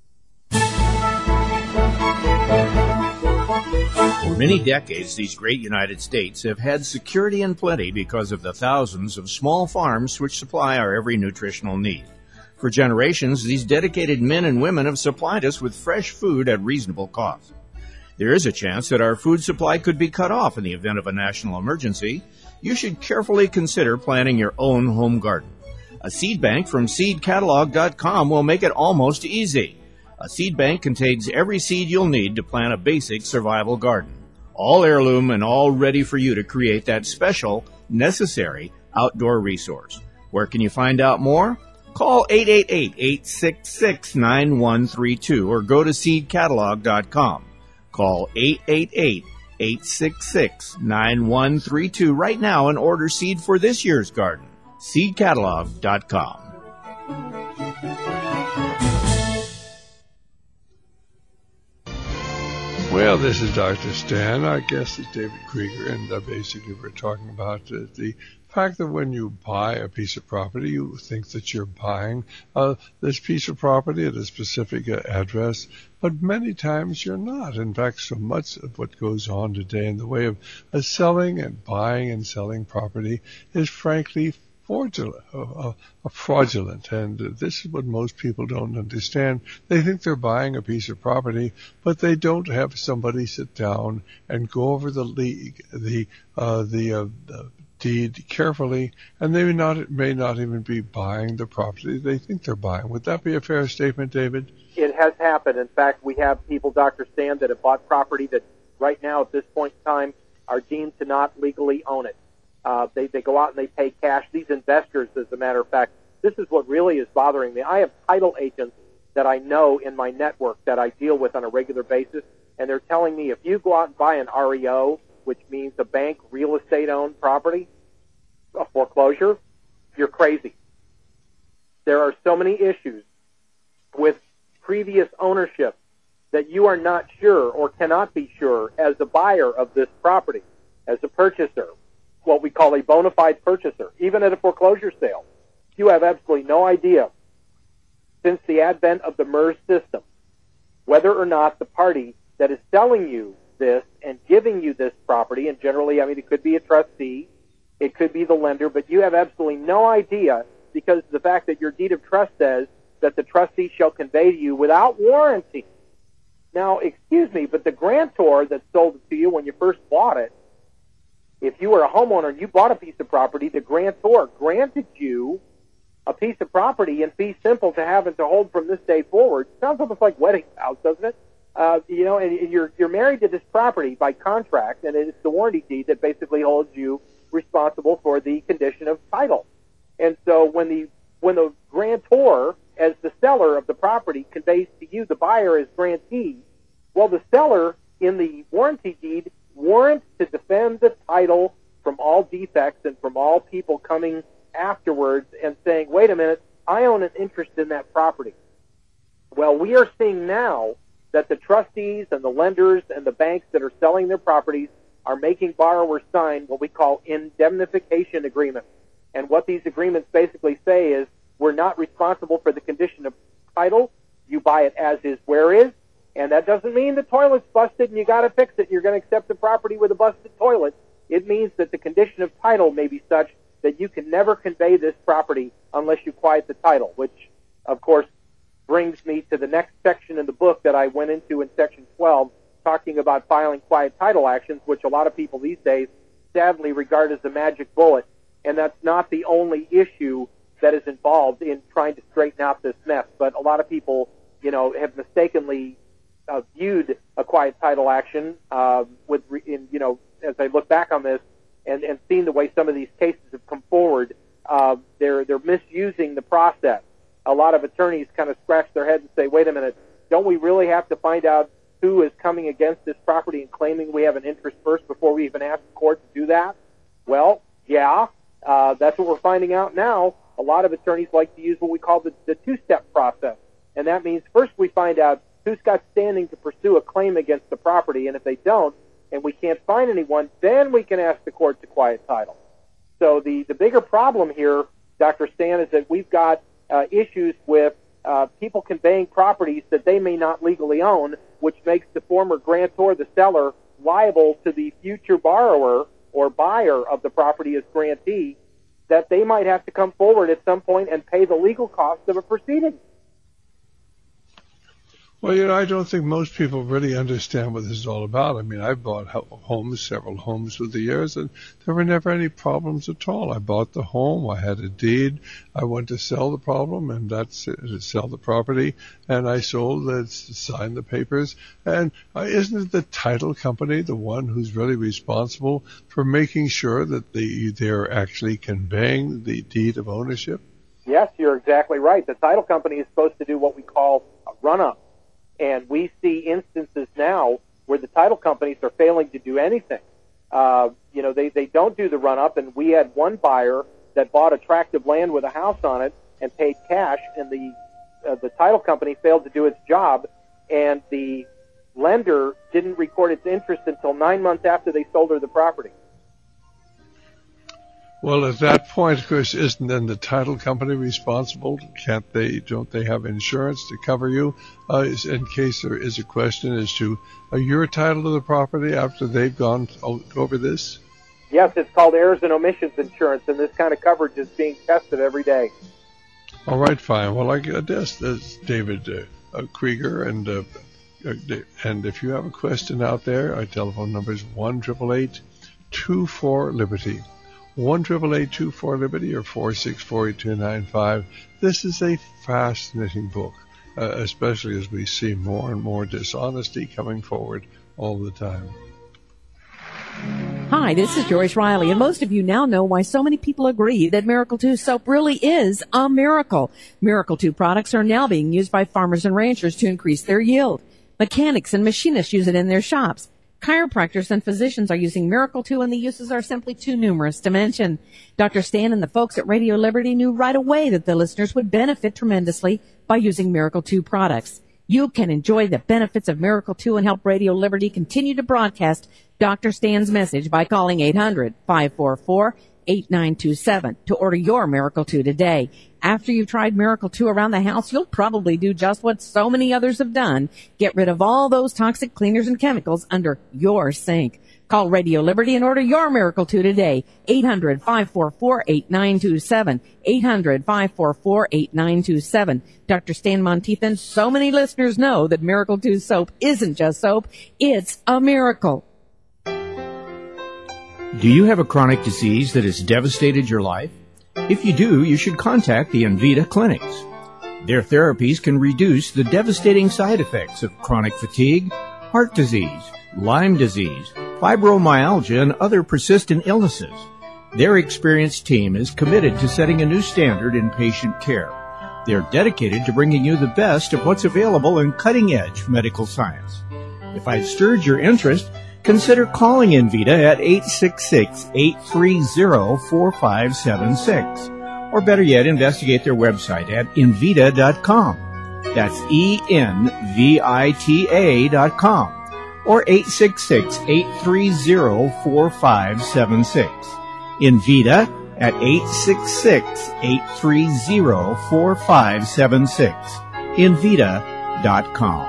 For many decades, these great United States have had security and plenty because of the thousands of small farms which supply our every nutritional need. For generations, these dedicated men and women have supplied us with fresh food at reasonable cost. There is a chance that our food supply could be cut off in the event of a national emergency. You should carefully consider planting your own home garden. A seed bank from seed catalog dot com will make it almost easy. A seed bank contains every seed you'll need to plant a basic survival garden. All heirloom and all ready for you to create that special, necessary outdoor resource. Where can you find out more? Call eight eight eight, eight six six, nine one three two or go to seed catalog dot com. Call eight eight eight, eight six six, nine one three two right now and order seed for this year's garden. seed catalog dot com. Well, this is Doctor Stan. Our guest is David Krieger, and uh, basically we're talking about uh, the fact that when you buy a piece of property, you think that you're buying uh, this piece of property at a specific uh, address, but many times you're not. In fact, so much of what goes on today in the way of uh, selling and buying and selling property is frankly fraudulent, uh, uh, fraudulent, and uh, this is what most people don't understand. They think they're buying a piece of property, but they don't have somebody sit down and go over the league, the uh, the, uh, the deed carefully, and they may not may not even be buying the property they think they're buying. Would that be a fair statement, David? It has happened. In fact, we have people, Doctor Stan, that have bought property that right now at this point in time are deemed to not legally own it. Uh, they, they go out and they pay cash. These investors, as a matter of fact, this is what really is bothering me. I have title agents that I know in my network that I deal with on a regular basis, and they're telling me if you go out and buy an R E O, which means a bank real estate-owned property, a foreclosure, you're crazy. There are so many issues with previous ownership that you are not sure or cannot be sure as a buyer of this property, as a purchaser, what we call a bona fide purchaser, even at a foreclosure sale. You have absolutely no idea, since the advent of the MERS system, whether or not the party that is selling you this and giving you this property, and generally, I mean, it could be a trustee, it could be the lender, but you have absolutely no idea because of the fact that your deed of trust says that the trustee shall convey to you without warranty. Now, excuse me, but the grantor that sold it to you when you first bought it, if you were a homeowner and you bought a piece of property, the grantor granted you a piece of property in fee simple to have and to hold from this day forward. Sounds almost like wedding vows, doesn't it? Uh, you know, and, and you're you're married to this property by contract, and it's the warranty deed that basically holds you responsible for the condition of title. And so when the when the grantor, as the seller of the property, conveys to you the buyer as grantee, well, the seller in the warranty deed warrants to defend the title from all defects and from all people coming afterwards and saying, wait a minute, I own an interest in that property. Well, we are seeing now that the trustees and the lenders and the banks that are selling their properties are making borrowers sign what we call indemnification agreements. And what these agreements basically say is, we're not responsible for the condition of title. You buy it as is, where is. And that doesn't mean the toilet's busted and you got to fix it and you're going to accept the property with a busted toilet. It means that the condition of title may be such that you can never convey this property unless you quiet the title, which, of course, brings me to the next section in the book that I went into in section twelve, talking about filing quiet title actions, which a lot of people these days sadly regard as the magic bullet. And that's not the only issue that is involved in trying to straighten out this mess. But a lot of people, you know, have mistakenly uh, viewed a quiet title action uh, with, re- in, you know, as I look back on this and, and seen the way some of these cases have come forward, uh, they're they're misusing the process. A lot of attorneys kind of scratch their heads and say, wait a minute, don't we really have to find out who is coming against this property and claiming we have an interest first before we even ask the court to do that? Well, yeah, uh, that's what we're finding out now. A lot of attorneys like to use what we call the, the two-step process. And that means first we find out who's got standing to pursue a claim against the property, and if they don't, and we can't find anyone, then we can ask the court to quiet title. So the, the bigger problem here, Doctor Stan, is that we've got uh, issues with uh, people conveying properties that they may not legally own, which makes the former grantor, the seller, liable to the future borrower or buyer of the property as grantee, that they might have to come forward at some point and pay the legal costs of a proceeding. Well, you know, I don't think most people really understand what this is all about. I mean, I've bought homes, several homes through the years, and there were never any problems at all. I bought the home, I had a deed, I went to sell the problem, and that's it, to sell the property, and I sold it, signed the papers, and uh, isn't it the title company the one who's really responsible for making sure that the, they're actually conveying the deed of ownership? Yes, you're exactly right. The title company is supposed to do what we call a run-up. And we see instances now where the title companies are failing to do anything. Uh, you know, they, they don't do the run-up, and we had one buyer that bought a tract of land with a house on it and paid cash, and the uh, the title company failed to do its job, and the lender didn't record its interest until nine months after they sold her the property. Well, at that point, of course, isn't then the title company responsible? Can't they, don't they have insurance to cover you uh, in case there is a question as to uh, your title to the property after they've gone over this? Yes, it's called errors and omissions insurance, and this kind of coverage is being tested every day. All right, fine. Well, I guess that's David uh, uh, Krieger, and uh, and if you have a question out there, our telephone number is one eight eight eight, two four, Liberty. one eight eight eight, two four, Liberty or four six four, eight two nine five. This is a fascinating book, uh, especially as we see more and more dishonesty coming forward all the time. Hi, this is Joyce Riley, and most of you now know why so many people agree that Miracle two soap really is a miracle. Miracle two products are now being used by farmers and ranchers to increase their yield. Mechanics and machinists use it in their shops. Chiropractors and physicians are using Miracle two, and the uses are simply too numerous to mention. Doctor Stan and the folks at Radio Liberty knew right away that the listeners would benefit tremendously by using Miracle two products. You can enjoy the benefits of Miracle two and help Radio Liberty continue to broadcast Doctor Stan's message by calling eight hundred, five four four, eight nine two seven to order your Miracle two today. After you've tried Miracle two around the house, you'll probably do just what so many others have done. Get rid of all those toxic cleaners and chemicals under your sink. Call Radio Liberty and order your Miracle two today. eight hundred, five four four, eight nine two seven. eight hundred, five four four, eight nine two seven. Doctor Stan Monteith, so many listeners know that Miracle two soap isn't just soap, it's a miracle. Do you have a chronic disease that has devastated your life? If you do, you should contact the Envita clinics. Their therapies can reduce the devastating side effects of chronic fatigue, heart disease, Lyme disease, fibromyalgia, and other persistent illnesses. Their experienced team is committed to setting a new standard in patient care. They're dedicated to bringing you the best of what's available in cutting-edge medical science. If I've stirred your interest, consider calling Envita at eight six six, eight three zero, four five seven six. Or better yet, investigate their website at Envita dot com. That's E N V I T A dot com. Or eight six six, eight three zero, four five seven six. Envita at eight six six, eight three zero, four five seven six. Envita dot com.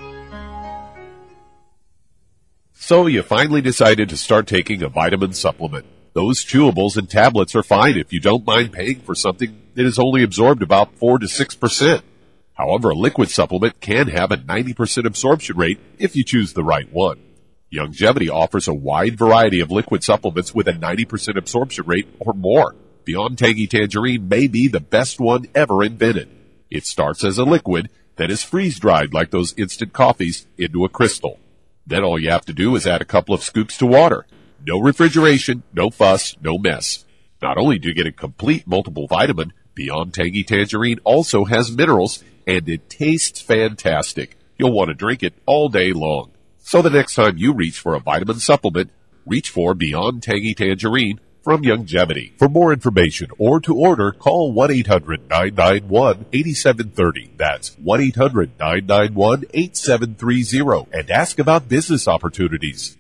So you finally decided to start taking a vitamin supplement. Those chewables and tablets are fine if you don't mind paying for something that is only absorbed about four to six percent. However, a liquid supplement can have a ninety percent absorption rate if you choose the right one. Youngevity offers a wide variety of liquid supplements with a ninety percent absorption rate or more. Beyond Tangy Tangerine may be the best one ever invented. It starts as a liquid that is freeze-dried like those instant coffees into a crystal. Then all you have to do is add a couple of scoops to water. No refrigeration, no fuss, no mess. Not only do you get a complete multiple vitamin, Beyond Tangy Tangerine also has minerals, and it tastes fantastic. You'll want to drink it all day long. So the next time you reach for a vitamin supplement, reach for Beyond Tangy Tangerine from Youngevity. For more information or to order, call one eight hundred, nine nine one, eight seven three zero. That's one eight hundred, nine nine one, eight seven three zero. And ask about business opportunities.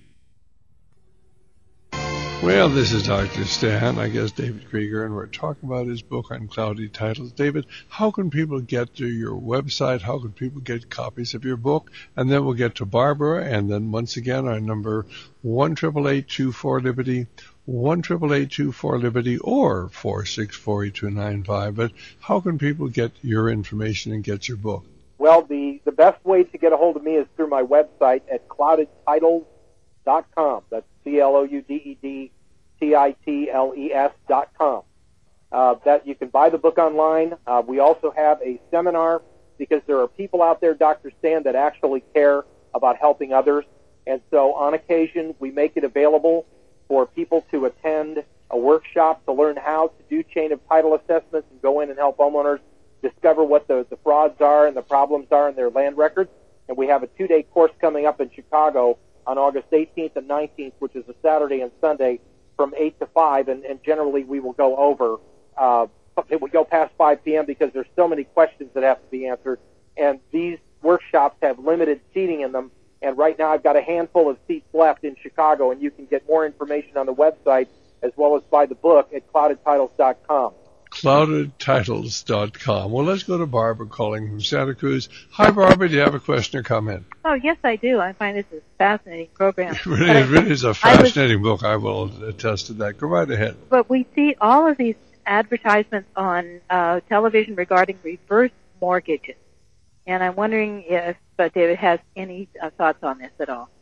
Well, this is Doctor Stan, I guess David Krieger, and we're talking about his book on cloudy titles. David, how can people get to your website? How can people get copies of your book? And then we'll get to Barbara, and then once again our number one eight eight eight, two four, Liberty, one eight eight eight, two four, Liberty, or four six four, eight two nine five. But how can people get your information and get your book? Well, the, the best way to get a hold of me is through my website at clouded titles dot com. That's C L O U D E D T I T L E S dot com. Uh, that you can buy the book online. Uh, we also have a seminar because there are people out there, Doctor Stan, that actually care about helping others. And so on occasion, we make it available for people to attend a workshop to learn how to do chain of title assessments and go in and help homeowners discover what the, the frauds are and the problems are in their land records. And we have a two-day course coming up in Chicago on August eighteenth and nineteenth, which is a Saturday and Sunday from eight to five, and, and generally we will go over, uh, it will go past five p.m. because there's so many questions that have to be answered, and these workshops have limited seating in them, and right now I've got a handful of seats left in Chicago, and you can get more information on the website as well as buy the book at clouded titles dot com. clouded titles dot com. Well, let's go to Barbara calling from Santa Cruz. Hi, Barbara. Do you have a question or comment? Oh, yes, I do. I find this is a fascinating program. It really, it really is a fascinating was, book. I will attest to that. Go right ahead. But we see all of these advertisements on uh, television regarding reverse mortgages. And I'm wondering if uh, David has any uh, thoughts on this at all.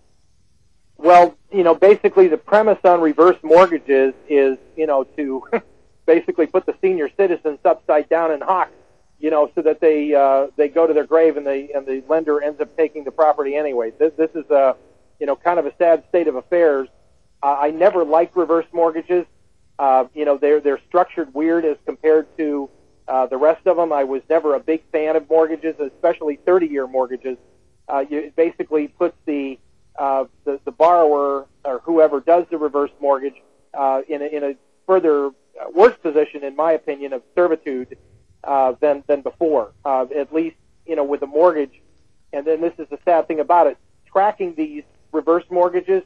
Well, you know, basically the premise on reverse mortgages is, you know, to basically put the senior citizens upside down in hocks, you know, so that they uh, they go to their grave and the and the lender ends up taking the property anyway. This this is a, you know, kind of a sad state of affairs. Uh, I never liked reverse mortgages. Uh, you know, they're they're structured weird as compared to uh, the rest of them. I was never a big fan of mortgages, especially thirty-year mortgages. Uh, you, it basically puts the, uh, the the borrower or whoever does the reverse mortgage uh, in a, in a further uh, worse position, in my opinion, of servitude uh, than than before. Uh, at least, you know, with a mortgage. And then this is the sad thing about it: tracking these reverse mortgages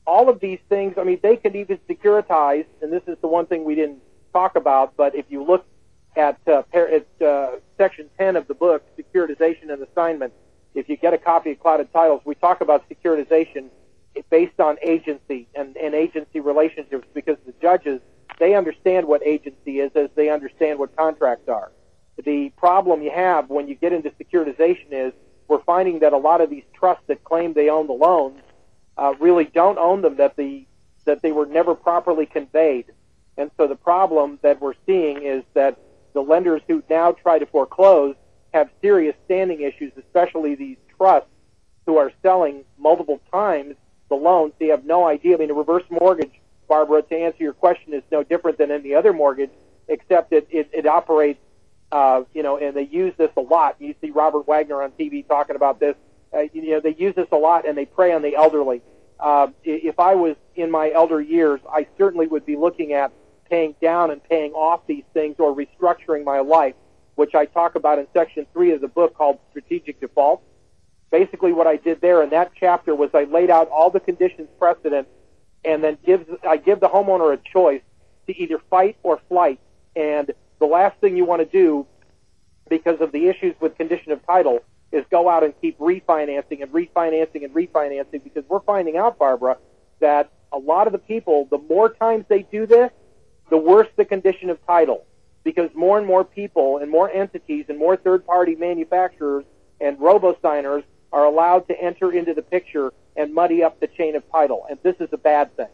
all of these things, I mean, they can even securitize, and this is the one thing we didn't talk about, but if you look at, uh, at uh, Section ten of the book, Securitization and Assignment, if you get a copy of Clouded Titles, we talk about securitization based on agency and, and agency relationships, because the judges, they understand what agency is as they understand what contracts are. The problem you have when you get into securitization is we're finding that a lot of these trusts that claim they own the loans uh, really don't own them, that the that they were never properly conveyed. And so the problem that we're seeing is that the lenders who now try to foreclose have serious standing issues, especially these trusts who are selling multiple times the loans. They have no idea. I mean, a reverse mortgage, Barbara, to answer your question, is no different than any other mortgage, except it, it, it operates, uh, you know, and they use this a lot. You see Robert Wagner on T V talking about this. Uh, you know, they use this a lot, and they prey on the elderly. Uh, if I was in my elder years, I certainly would be looking at paying down and paying off these things or restructuring my life, which I talk about in Section three of the book called Strategic Default. Basically what I did there in that chapter was I laid out all the conditions precedent, and then gives, I give the homeowner a choice to either fight or flight. And the last thing you want to do, because of the issues with condition of title, is go out and keep refinancing and refinancing and refinancing, because we're finding out, Barbara, that a lot of the people, the more times they do this, the worse the condition of title, because more and more people and more entities and more third-party manufacturers and robo-signers are allowed to enter into the picture and muddy up the chain of title, and this is a bad thing.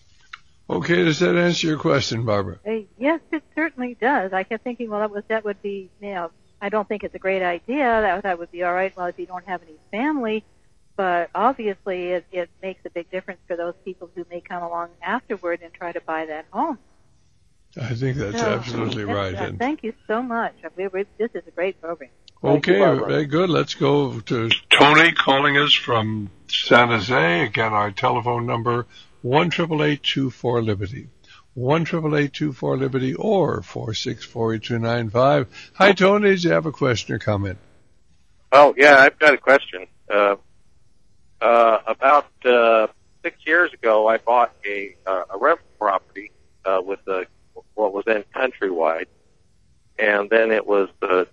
Okay, does that answer your question, Barbara? Uh, yes, it certainly does. I kept thinking, well, that was that would be, you know, I don't think it's a great idea. That that would be all right. Well, if you don't have any family, but obviously it, it makes a big difference for those people who may come along afterward and try to buy that home. I think that's so, absolutely that's, right. Uh, and thank you so much. We, we, this is a great program. Okay, very good. Let's go to Tony calling us from San Jose. Again, our telephone number, one eight eight eight, two four, Liberty. one eight eight eight, two four, Liberty or four six four, eight two nine five. Hi, Tony. Do you have a question or comment? Oh, yeah, I've got a question. Uh, uh, about uh, six years ago, I bought a, uh, a rental property uh, with the, what was then Countrywide, and then it was the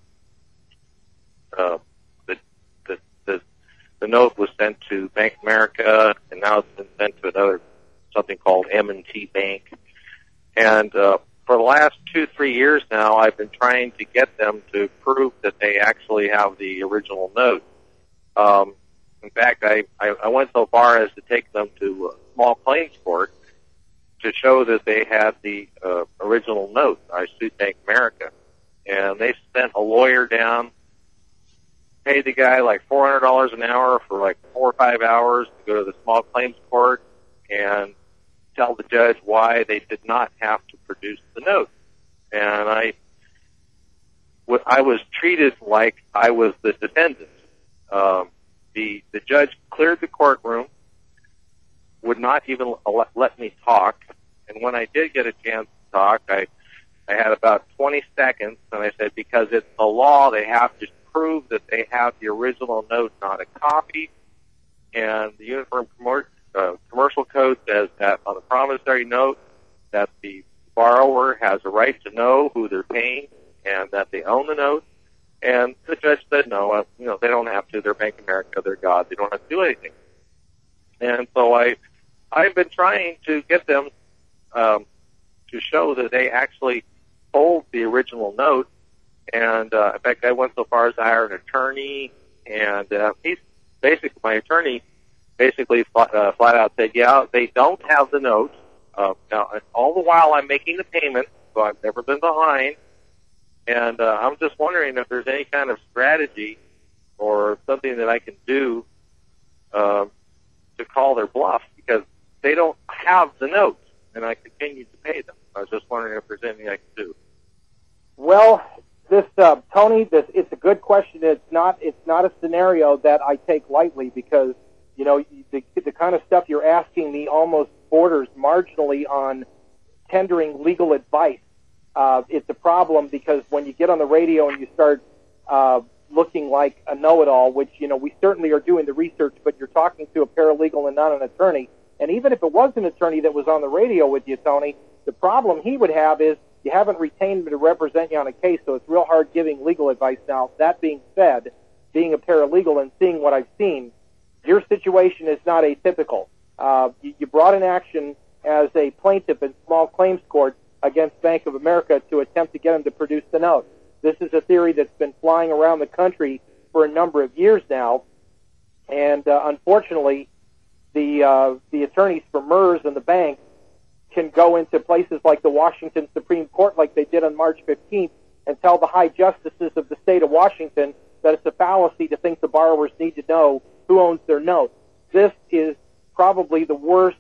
Uh, the, the the the note was sent to Bank of America, and now it's been sent to another something called M and T Bank. And uh, for the last two three years now, I've been trying to get them to prove that they actually have the original note. Um, in fact, I, I I went so far as to take them to a small claims court to show that they had the uh, original note. I sued Bank of America, and they sent a lawyer down. Paid the guy like four hundred dollars an hour for like four or five hours to go to the small claims court and tell the judge why they did not have to produce the note. And I, I was treated like I was the defendant. Um, the the judge cleared the courtroom, would not even let me talk. And when I did get a chance to talk, I I had about twenty seconds, and I said, because it's the law, they have to prove that they have the original note, not a copy. And the Uniform Commer- uh, Commercial Code says that on the promissory note that the borrower has a right to know who they're paying and that they own the note. And the judge said, no, uh, you know, they don't have to. They're Bank of America. They're God. They don't have to do anything. And so I, I've been trying to get them um, to show that they actually hold the original note. And, uh, in fact, I went so far as to hire an attorney, and uh, he's basically, my attorney basically flat, uh, flat out said, yeah, they don't have the note. Uh, now, all the while I'm making the payment, so I've never been behind. And uh, I'm just wondering if there's any kind of strategy or something that I can do uh, to call their bluff, because they don't have the note, and I continue to pay them. I was just wondering if there's anything I can do. Well, this uh, Tony, this it's a good question. It's not it's not a scenario that I take lightly, because you know the the kind of stuff you're asking me almost borders marginally on tendering legal advice. Uh, it's a problem because when you get on the radio and you start uh, looking like a know-it-all, which you know we certainly are doing the research, but you're talking to a paralegal and not an attorney. And even if it was an attorney that was on the radio with you, Tony, the problem he would have is you haven't retained him to represent you on a case, so it's real hard giving legal advice now. That being said, being a paralegal and seeing what I've seen, your situation is not atypical. Uh, you, you brought an action as a plaintiff in small claims court against Bank of America to attempt to get them to produce the note. This is a theory that's been flying around the country for a number of years now, and uh, unfortunately, the uh, the attorneys for MERS and the bank can go into places like the Washington Supreme Court, like they did on March fifteenth, and tell the high justices of the state of Washington that it's a fallacy to think the borrowers need to know who owns their note. This is probably the worst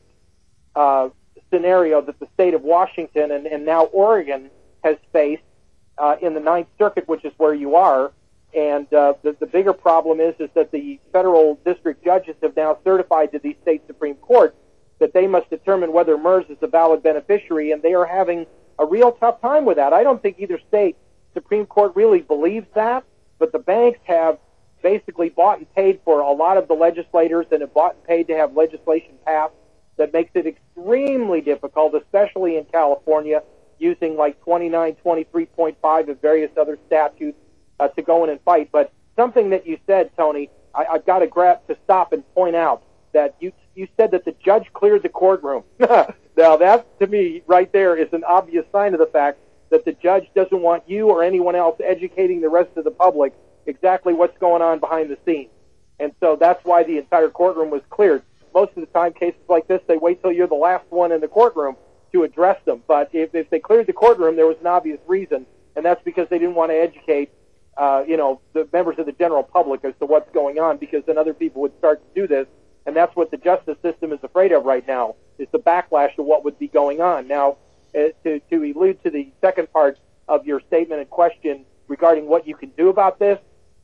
uh, scenario that the state of Washington and, and now Oregon has faced uh, in the Ninth Circuit, which is where you are. And uh, the, the bigger problem is is that the federal district judges have now certified to these state Supreme Courts that they must determine whether MERS is a valid beneficiary, and they are having a real tough time with that. I don't think either state Supreme Court really believes that, but the banks have basically bought and paid for a lot of the legislators and have bought and paid to have legislation passed that makes it extremely difficult, especially in California, using like twenty-nine twenty-three point five and various other statutes uh, to go in and fight. But something that you said, Tony, I, I've got to grab to stop and point out that you you said that the judge cleared the courtroom. Now that, to me, right there is an obvious sign of the fact that the judge doesn't want you or anyone else educating the rest of the public exactly what's going on behind the scenes. And so that's why the entire courtroom was cleared. Most of the time, cases like this, they wait till you're the last one in the courtroom to address them. But if, if they cleared the courtroom, there was an obvious reason, and that's because they didn't want to educate, uh, you know, the members of the general public as to what's going on, because then other people would start to do this. And that's what the justice system is afraid of right now, is the backlash of what would be going on. Now, uh, to, to allude to the second part of your statement and question regarding what you can do about this,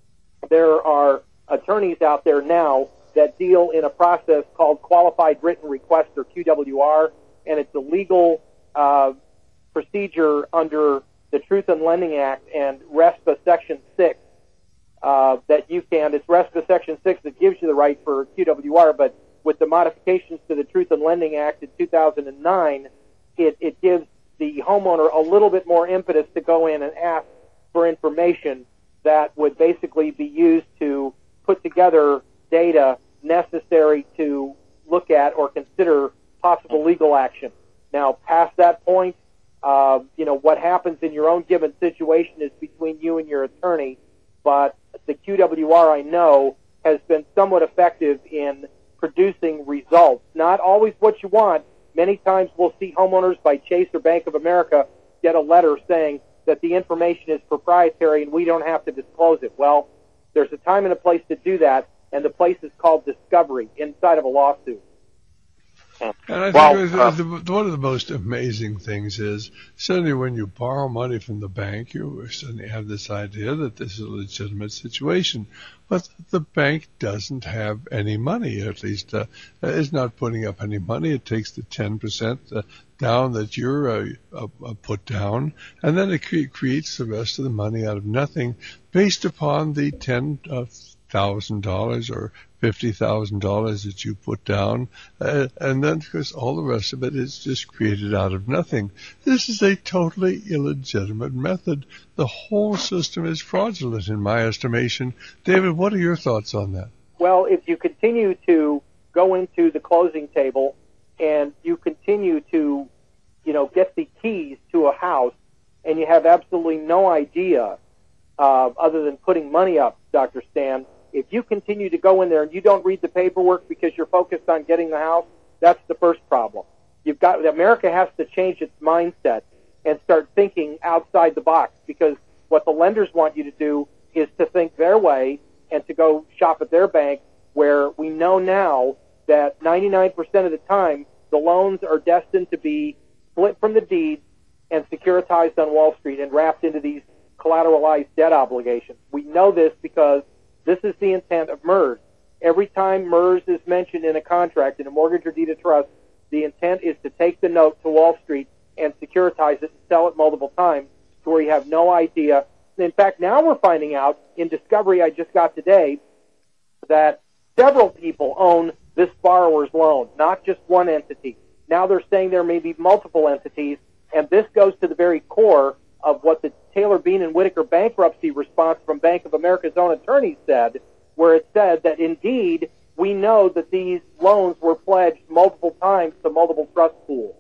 there are attorneys out there now that deal in a process called Qualified Written Request, or Q W R, and it's a legal uh, procedure under the Truth in Lending Act and RESPA Section six. Uh, that you can, it's RESPA Section six that gives you the right for Q W R, but with the modifications to the Truth in Lending Act in two thousand nine, it, it gives the homeowner a little bit more impetus to go in and ask for information that would basically be used to put together data necessary to look at or consider possible legal action. Now, past that point, uh, you know, what happens in your own given situation is between you and your attorney, but the Q W R, I know, has been somewhat effective in producing results. Not always what you want. Many times we'll see homeowners by Chase or Bank of America get a letter saying that the information is proprietary and we don't have to disclose it. Well, there's a time and a place to do that, and the place is called discovery inside of a lawsuit. And I think Well, the, uh, the, one of the most amazing things is, certainly when you borrow money from the bank, you suddenly have this idea that this is a legitimate situation. But the bank doesn't have any money, at least uh, is not putting up any money. It takes the ten percent uh, down that you're uh, uh, put down, and then it cre- creates the rest of the money out of nothing based upon the ten thousand dollars or fifty thousand dollars that you put down, uh, and then because all the rest of it is just created out of nothing. This is a totally illegitimate method. The whole system is fraudulent in my estimation. David, what are your thoughts on that? Well, if you continue to go into the closing table and you continue to, you know, get the keys to a house and you have absolutely no idea, uh, other than putting money up, Doctor Stan, if you continue to go in there and you don't read the paperwork because you're focused on getting the house, that's the first problem. You've got, America has to change its mindset and start thinking outside the box, because what the lenders want you to do is to think their way and to go shop at their bank, where we know now that ninety-nine percent of the time the loans are destined to be split from the deeds and securitized on Wall Street and wrapped into these collateralized debt obligations. We know this because this is the intent of MERS. Every time MERS is mentioned in a contract, in a mortgage or deed of trust, the intent is to take the note to Wall Street and securitize it and sell it multiple times to where you have no idea. In fact, now we're finding out in discovery I just got today that several people own this borrower's loan, not just one entity. Now they're saying there may be multiple entities, and this goes to the very core of what the Taylor, Bean, and Whitaker bankruptcy response from Bank of America's own attorneys said, where it said that indeed we know that these loans were pledged multiple times to multiple trust pools.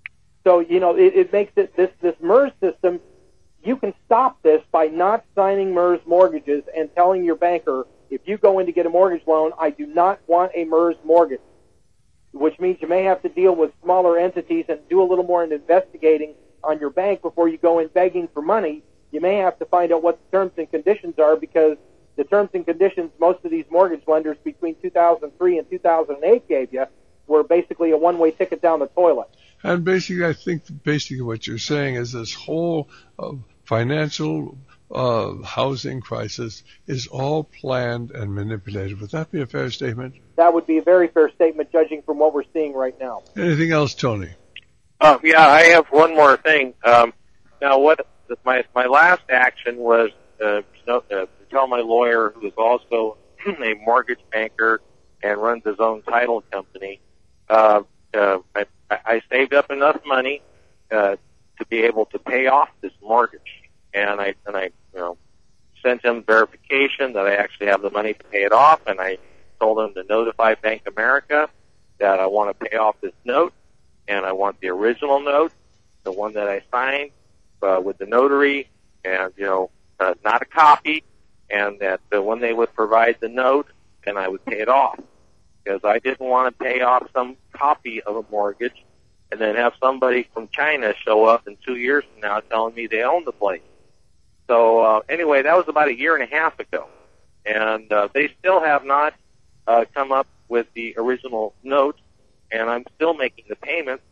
So, you know, it, it makes it, this, this MERS system, you can stop this by not signing MERS mortgages and telling your banker, if you go in to get a mortgage loan, I do not want a MERS mortgage, which means you may have to deal with smaller entities and do a little more in investigating on your bank before you go in begging for money. You may have to find out what the terms and conditions are, because the terms and conditions most of these mortgage lenders between two thousand three and two thousand eight gave you were basically a one-way ticket down the toilet. And basically, I think basically what you're saying is this whole uh, financial uh, housing crisis is all planned and manipulated. Would that be a fair statement? That would be a very fair statement, judging from what we're seeing right now. Anything else, Tony? Uh, yeah, I have one more thing. Um, now, what my my last action was uh, to, uh, to tell my lawyer, who is also a mortgage banker and runs his own title company, uh, uh, I, I saved up enough money uh, to be able to pay off this mortgage, and I and I you know sent him verification that I actually have the money to pay it off, and I told him to notify Bank of America that I want to pay off this note. And I want the original note, the one that I signed uh, with the notary, and, you know, uh, not a copy, and that uh, when they would provide the note, then I would pay it off. Because I didn't want to pay off some copy of a mortgage and then have somebody from China show up in two years from now telling me they own the place. So, uh, anyway, that was about a year and a half ago. And uh, they still have not uh, come up with the original note. And I'm still making the payments,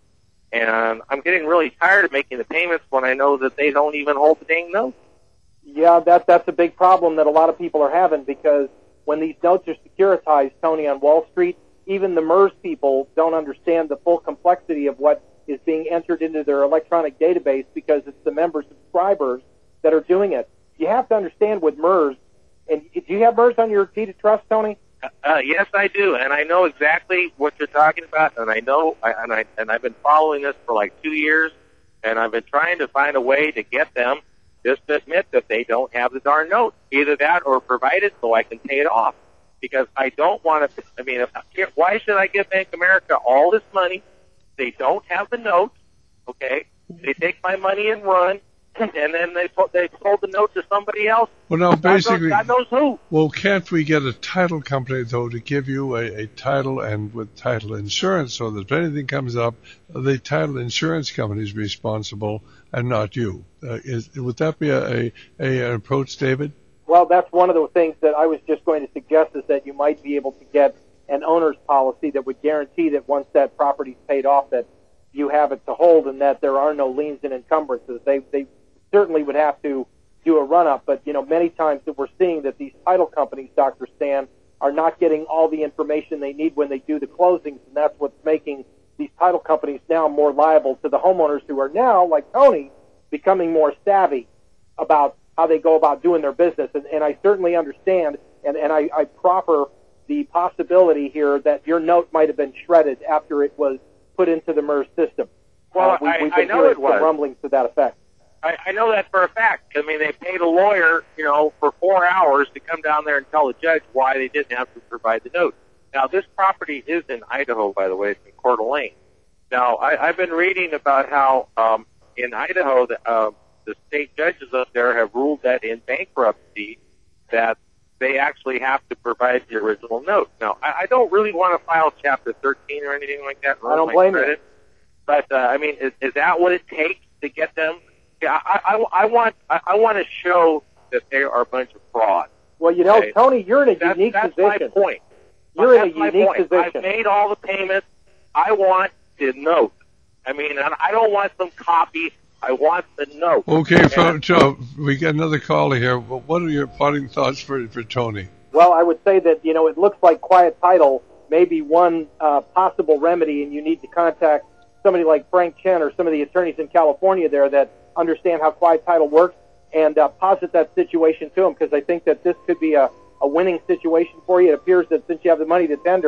and I'm getting really tired of making the payments when I know that they don't even hold the dang notes. Yeah, that that's a big problem that a lot of people are having, because when these notes are securitized, Tony, on Wall Street, even the MERS people don't understand the full complexity of what is being entered into their electronic database, because it's the member subscribers that are doing it. You have to understand with MERS, and do you have MERS on your deed of trust, Tony? Uh, yes, I do, and I know exactly what you're talking about, and I know, I, and I and I've been following this for like two years, and I've been trying to find a way to get them just to admit that they don't have the darn note, either that or provide it so I can pay it off, because I don't want to. I mean, if, why should I give Bank of America all this money? They don't have the note, okay? They take my money and run. And then they they sold the note to somebody else. Well, now basically, God knows, God knows who. Well, can't we get a title company though to give you a, a title and with title insurance, so that if anything comes up, the title insurance company is responsible and not you? Uh, is would that be a, a, a an approach, David? Well, that's one of the things that I was just going to suggest, is that you might be able to get an owner's policy that would guarantee that once that property's paid off, that you have it to hold, and that there are no liens and encumbrances. They they certainly would have to do a run-up, but, you know, many times that we're seeing that these title companies, Doctor Stan, are not getting all the information they need when they do the closings, and that's what's making these title companies now more liable to the homeowners, who are now, like Tony, becoming more savvy about how they go about doing their business. And, and I certainly understand, and, and I, I proffer the possibility here that your note might have been shredded after it was put into the MERS system. Well, uh, we, I, we've I been know hearing it was. some rumblings to that effect. I, I know that for a fact. I mean, they paid a lawyer, you know, for four hours to come down there and tell the judge why they didn't have to provide the note. Now, this property is in Idaho, by the way. It's in Coeur d'Alene. Now, I, I've been reading about how um, in Idaho, the, uh, the state judges up there have ruled that in bankruptcy that they actually have to provide the original note. Now, I, I don't really want to file Chapter thirteen or anything like that. I don't blame you. But, uh, I mean, is, is that what it takes to get them? Yeah, I, I, I want I, I want to show that they are a bunch of frauds. Well, you know, okay? Tony, you're in a that's, unique that's position. That's my point. You're that's in a my unique point. position. I've made all the payments. I want the note. I mean, I don't want some copy. I want the note. Okay, and, Joe, we got another caller here. What are your parting thoughts for for Tony? Well, I would say that, you know, it looks like quiet title may be one uh, possible remedy, and you need to contact somebody like Frank Chen or some of the attorneys in California there that understand how quiet title works, and uh, posit that situation to them, because I think that this could be a, a winning situation for you. It appears that since you have the money to tender,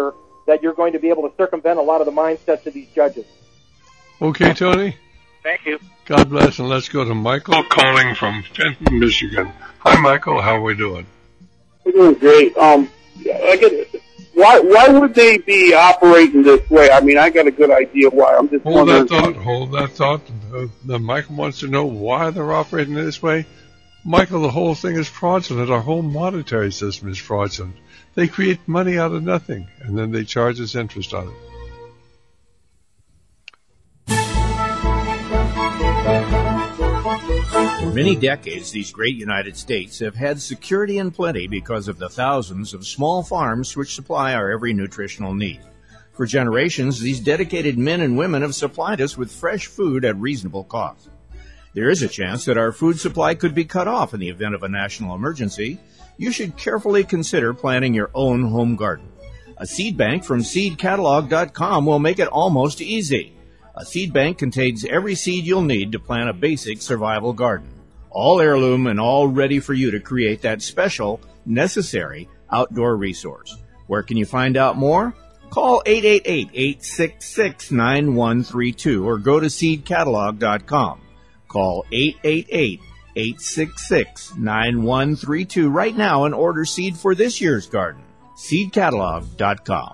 that you're going to be able to circumvent a lot of the mindsets of these judges. Okay, Tony. Thank you. God bless, and let's go to Michael calling from Fenton, Michigan. Hi, Michael. How are we doing? We're doing great. Um, I get, why why would they be operating this way? I mean, I got a good idea why. I'm just hold wondering. that thought. Hold that thought. Uh, the Michael wants to know why they're operating this way. Michael, the whole thing is fraudulent. Our whole monetary system is fraudulent. They create money out of nothing, and then they charge us interest on it. For many decades, these great United States have had security and plenty because of the thousands of small farms which supply our every nutritional need. For generations, these dedicated men and women have supplied us with fresh food at reasonable cost. There is a chance that our food supply could be cut off in the event of a national emergency. You should carefully consider planting your own home garden. A seed bank from seed catalog dot com will make it almost easy. A seed bank contains every seed you'll need to plant a basic survival garden. All heirloom and all ready for you to create that special, necessary outdoor resource. Where can you find out more? Call eight eight eight, eight six six, nine one three two or go to seed catalog dot com. Call eight eight eight, eight six six, nine one three two right now and order seed for this year's garden. seed catalog dot com.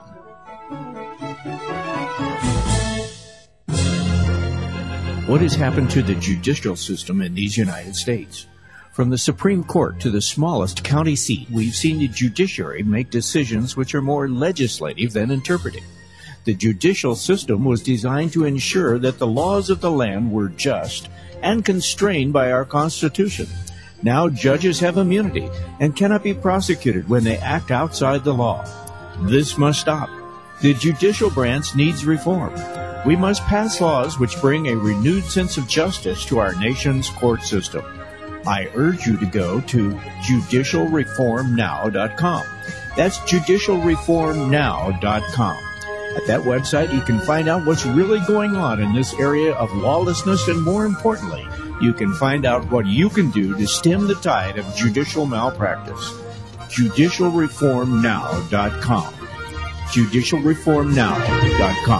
What has happened to the judicial system in these United States? From the Supreme Court to the smallest county seat, we've seen the judiciary make decisions which are more legislative than interpretive. The judicial system was designed to ensure that the laws of the land were just and constrained by our Constitution. Now judges have immunity and cannot be prosecuted when they act outside the law. This must stop. The judicial branch needs reform. We must pass laws which bring a renewed sense of justice to our nation's court system. I urge you to go to judicial reform now dot com. That's judicial reform now dot com. At that website, you can find out what's really going on in this area of lawlessness, and more importantly, you can find out what you can do to stem the tide of judicial malpractice. judicial reform now dot com. judicial reform now dot com.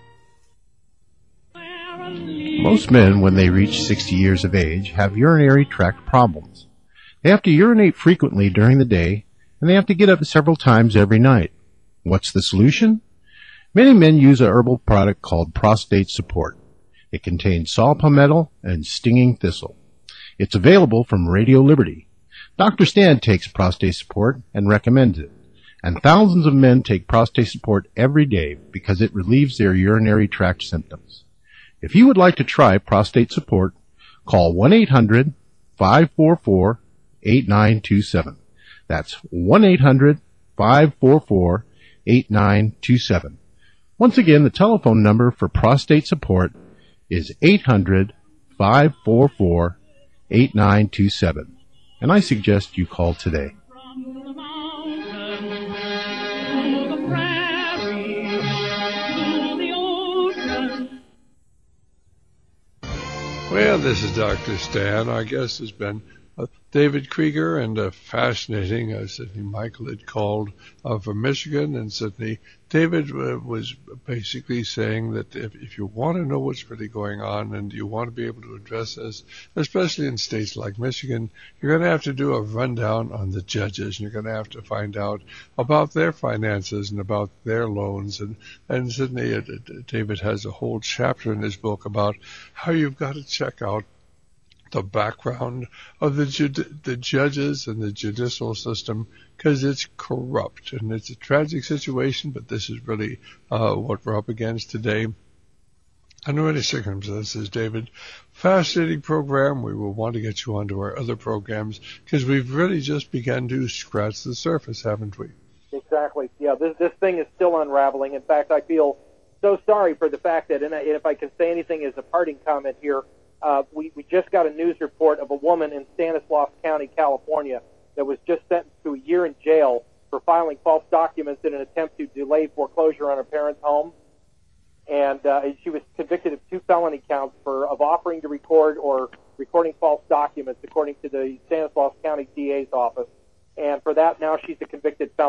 Most men, when they reach sixty years of age, have urinary tract problems. They have to urinate frequently during the day, and they have to get up several times every night. What's the solution? Many men use a herbal product called Prostate Support. It contains saw palmetto and stinging thistle. It's available from Radio Liberty. Doctor Stan takes Prostate Support and recommends it. And thousands of men take Prostate Support every day because it relieves their urinary tract symptoms. If you would like to try Prostate Support, call one eight hundred, five four four, eight nine two seven. That's one eight hundred, five four four, eight nine two seven. Once again, the telephone number for Prostate Support is eight hundred, five four four, eight nine two seven. And I suggest you call today. Well, this is Doctor Stan. Our guest has been uh, David Krieger, and uh, fascinating. Uh, Sydney Michael had called uh, from Michigan, and Sydney David uh, was basically saying that if, if you want to know what's really going on and you want to be able to address this, especially in states like Michigan, you're going to have to do a rundown on the judges, and you're going to have to find out about their finances and about their loans. And, and Sydney, uh, David has a whole chapter in his book about how you've got to check out the background of the ju- the judges and the judicial system, because it's corrupt, and it's a tragic situation, but this is really uh, what we're up against today. Under any circumstances, David, fascinating program. We will want to get you onto our other programs, because we've really just begun to scratch the surface, haven't we? Exactly. Yeah, this this thing is still unraveling. In fact, I feel so sorry for the fact that, and if I can say anything as a parting comment here, Uh, we, we just got a news report of a woman in Stanislaus County, California, that was just sentenced to a year in jail for filing false documents in an attempt to delay foreclosure on her parents' home. And uh, she was convicted of two felony counts for of offering to record or recording false documents, according to the Stanislaus County D A's office. And for that, now she's a convicted felon.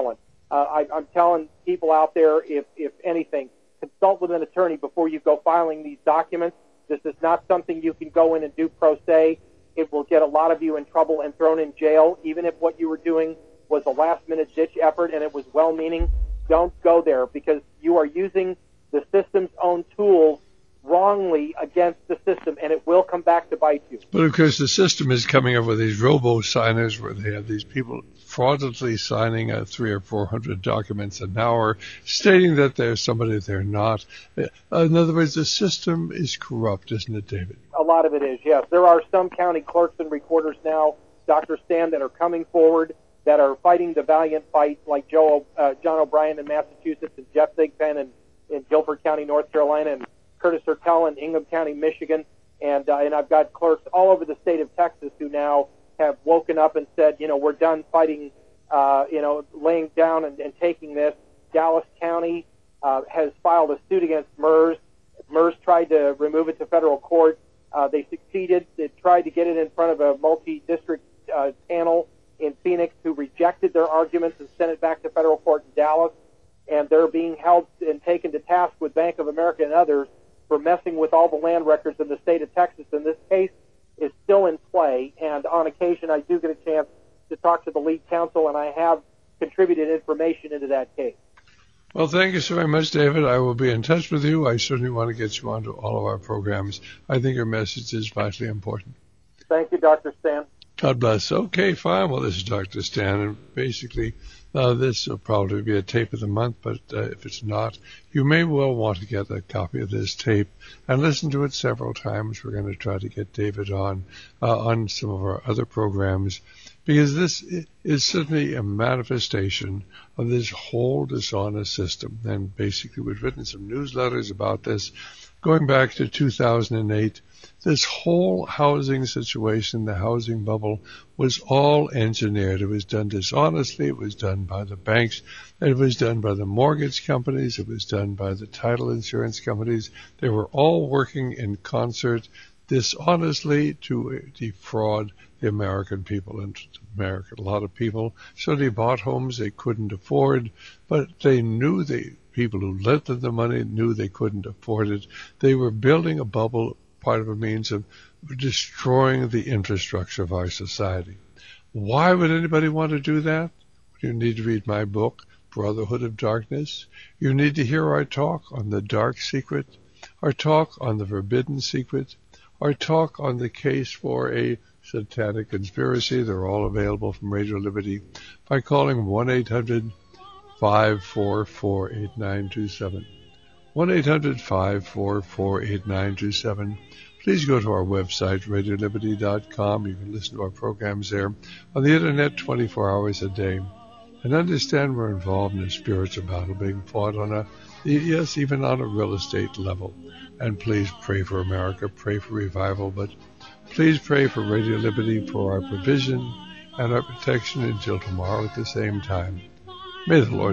Uh, I, I'm telling people out there, if, if anything, consult with an attorney before you go filing these documents. This is not something you can go in and do pro se. It will get a lot of you in trouble and thrown in jail, even if what you were doing was a last-minute ditch effort and it was well-meaning. Don't go there, because you are using the system's own tools wrongly against the system, and it will come back to bite you. But of course, the system is coming up with these robo-signers where they have these people fraudulently signing uh, three or four hundred documents an hour, stating that they're somebody they're not. Uh, in other words, the system is corrupt, isn't it, David? A lot of it is, yes. There are some county clerks and recorders now, Doctor Stan, that are coming forward, that are fighting the valiant fight, like Joe, uh, John O'Brien in Massachusetts and Jeff Thigpen in, in Guilford County, North Carolina, and Curtis Hertel in Ingham County, Michigan, and uh, and I've got clerks all over the state of Texas who now have woken up and said, you know, we're done fighting, uh, you know, laying down and, and taking this. Dallas County uh, has filed a suit against MERS. MERS tried to remove it to federal court. Uh, they succeeded. They tried to get it in front of a multi-district uh, panel in Phoenix who rejected their arguments and sent it back to federal court in Dallas, and they're being held and taken to task with Bank of America and others for messing with all the land records in the state of Texas. And this case is still in play, and on occasion I do get a chance to talk to the lead counsel, and I have contributed information into that case. Well, thank you so very much, David. I will be in touch with you. I certainly want to get you onto all of our programs. I think your message is vitally important. Thank you, Doctor Stan. God bless. Okay, fine. Well, this is Doctor Stan, and basically uh, this will probably be a tape of the month, but uh, if it's not, you may well want to get a copy of this tape and listen to it several times. We're going to try to get David on uh, on some of our other programs, because this is certainly a manifestation of this whole dishonest system. And basically, we've written some newsletters about this going back to two thousand eight. This whole housing situation, the housing bubble, was all engineered. It was done dishonestly. It was done by the banks. It was done by the mortgage companies. It was done by the title insurance companies. They were all working in concert dishonestly to defraud the American people. And America, a lot of people certainly bought homes they couldn't afford, but they knew the people who lent them the money knew they couldn't afford it. They were building a bubble, part of a means of destroying the infrastructure of our society. Why would anybody want to do that? You need to read my book, Brotherhood of Darkness. You need to hear our talk on the dark secret, our talk on the forbidden secret, our talk on the case for a satanic conspiracy. They're all available from Radio Liberty by calling one eight hundred five four four eight nine two seven. one eight hundred five four four eight nine two seven. Please go to our website, radio liberty dot com. You can listen to our programs there on the Internet twenty-four hours a day. And understand we're involved in a spiritual battle being fought on a, yes, even on a real estate level. And please pray for America, pray for revival, but please pray for Radio Liberty for our provision and our protection until tomorrow at the same time. May the Lord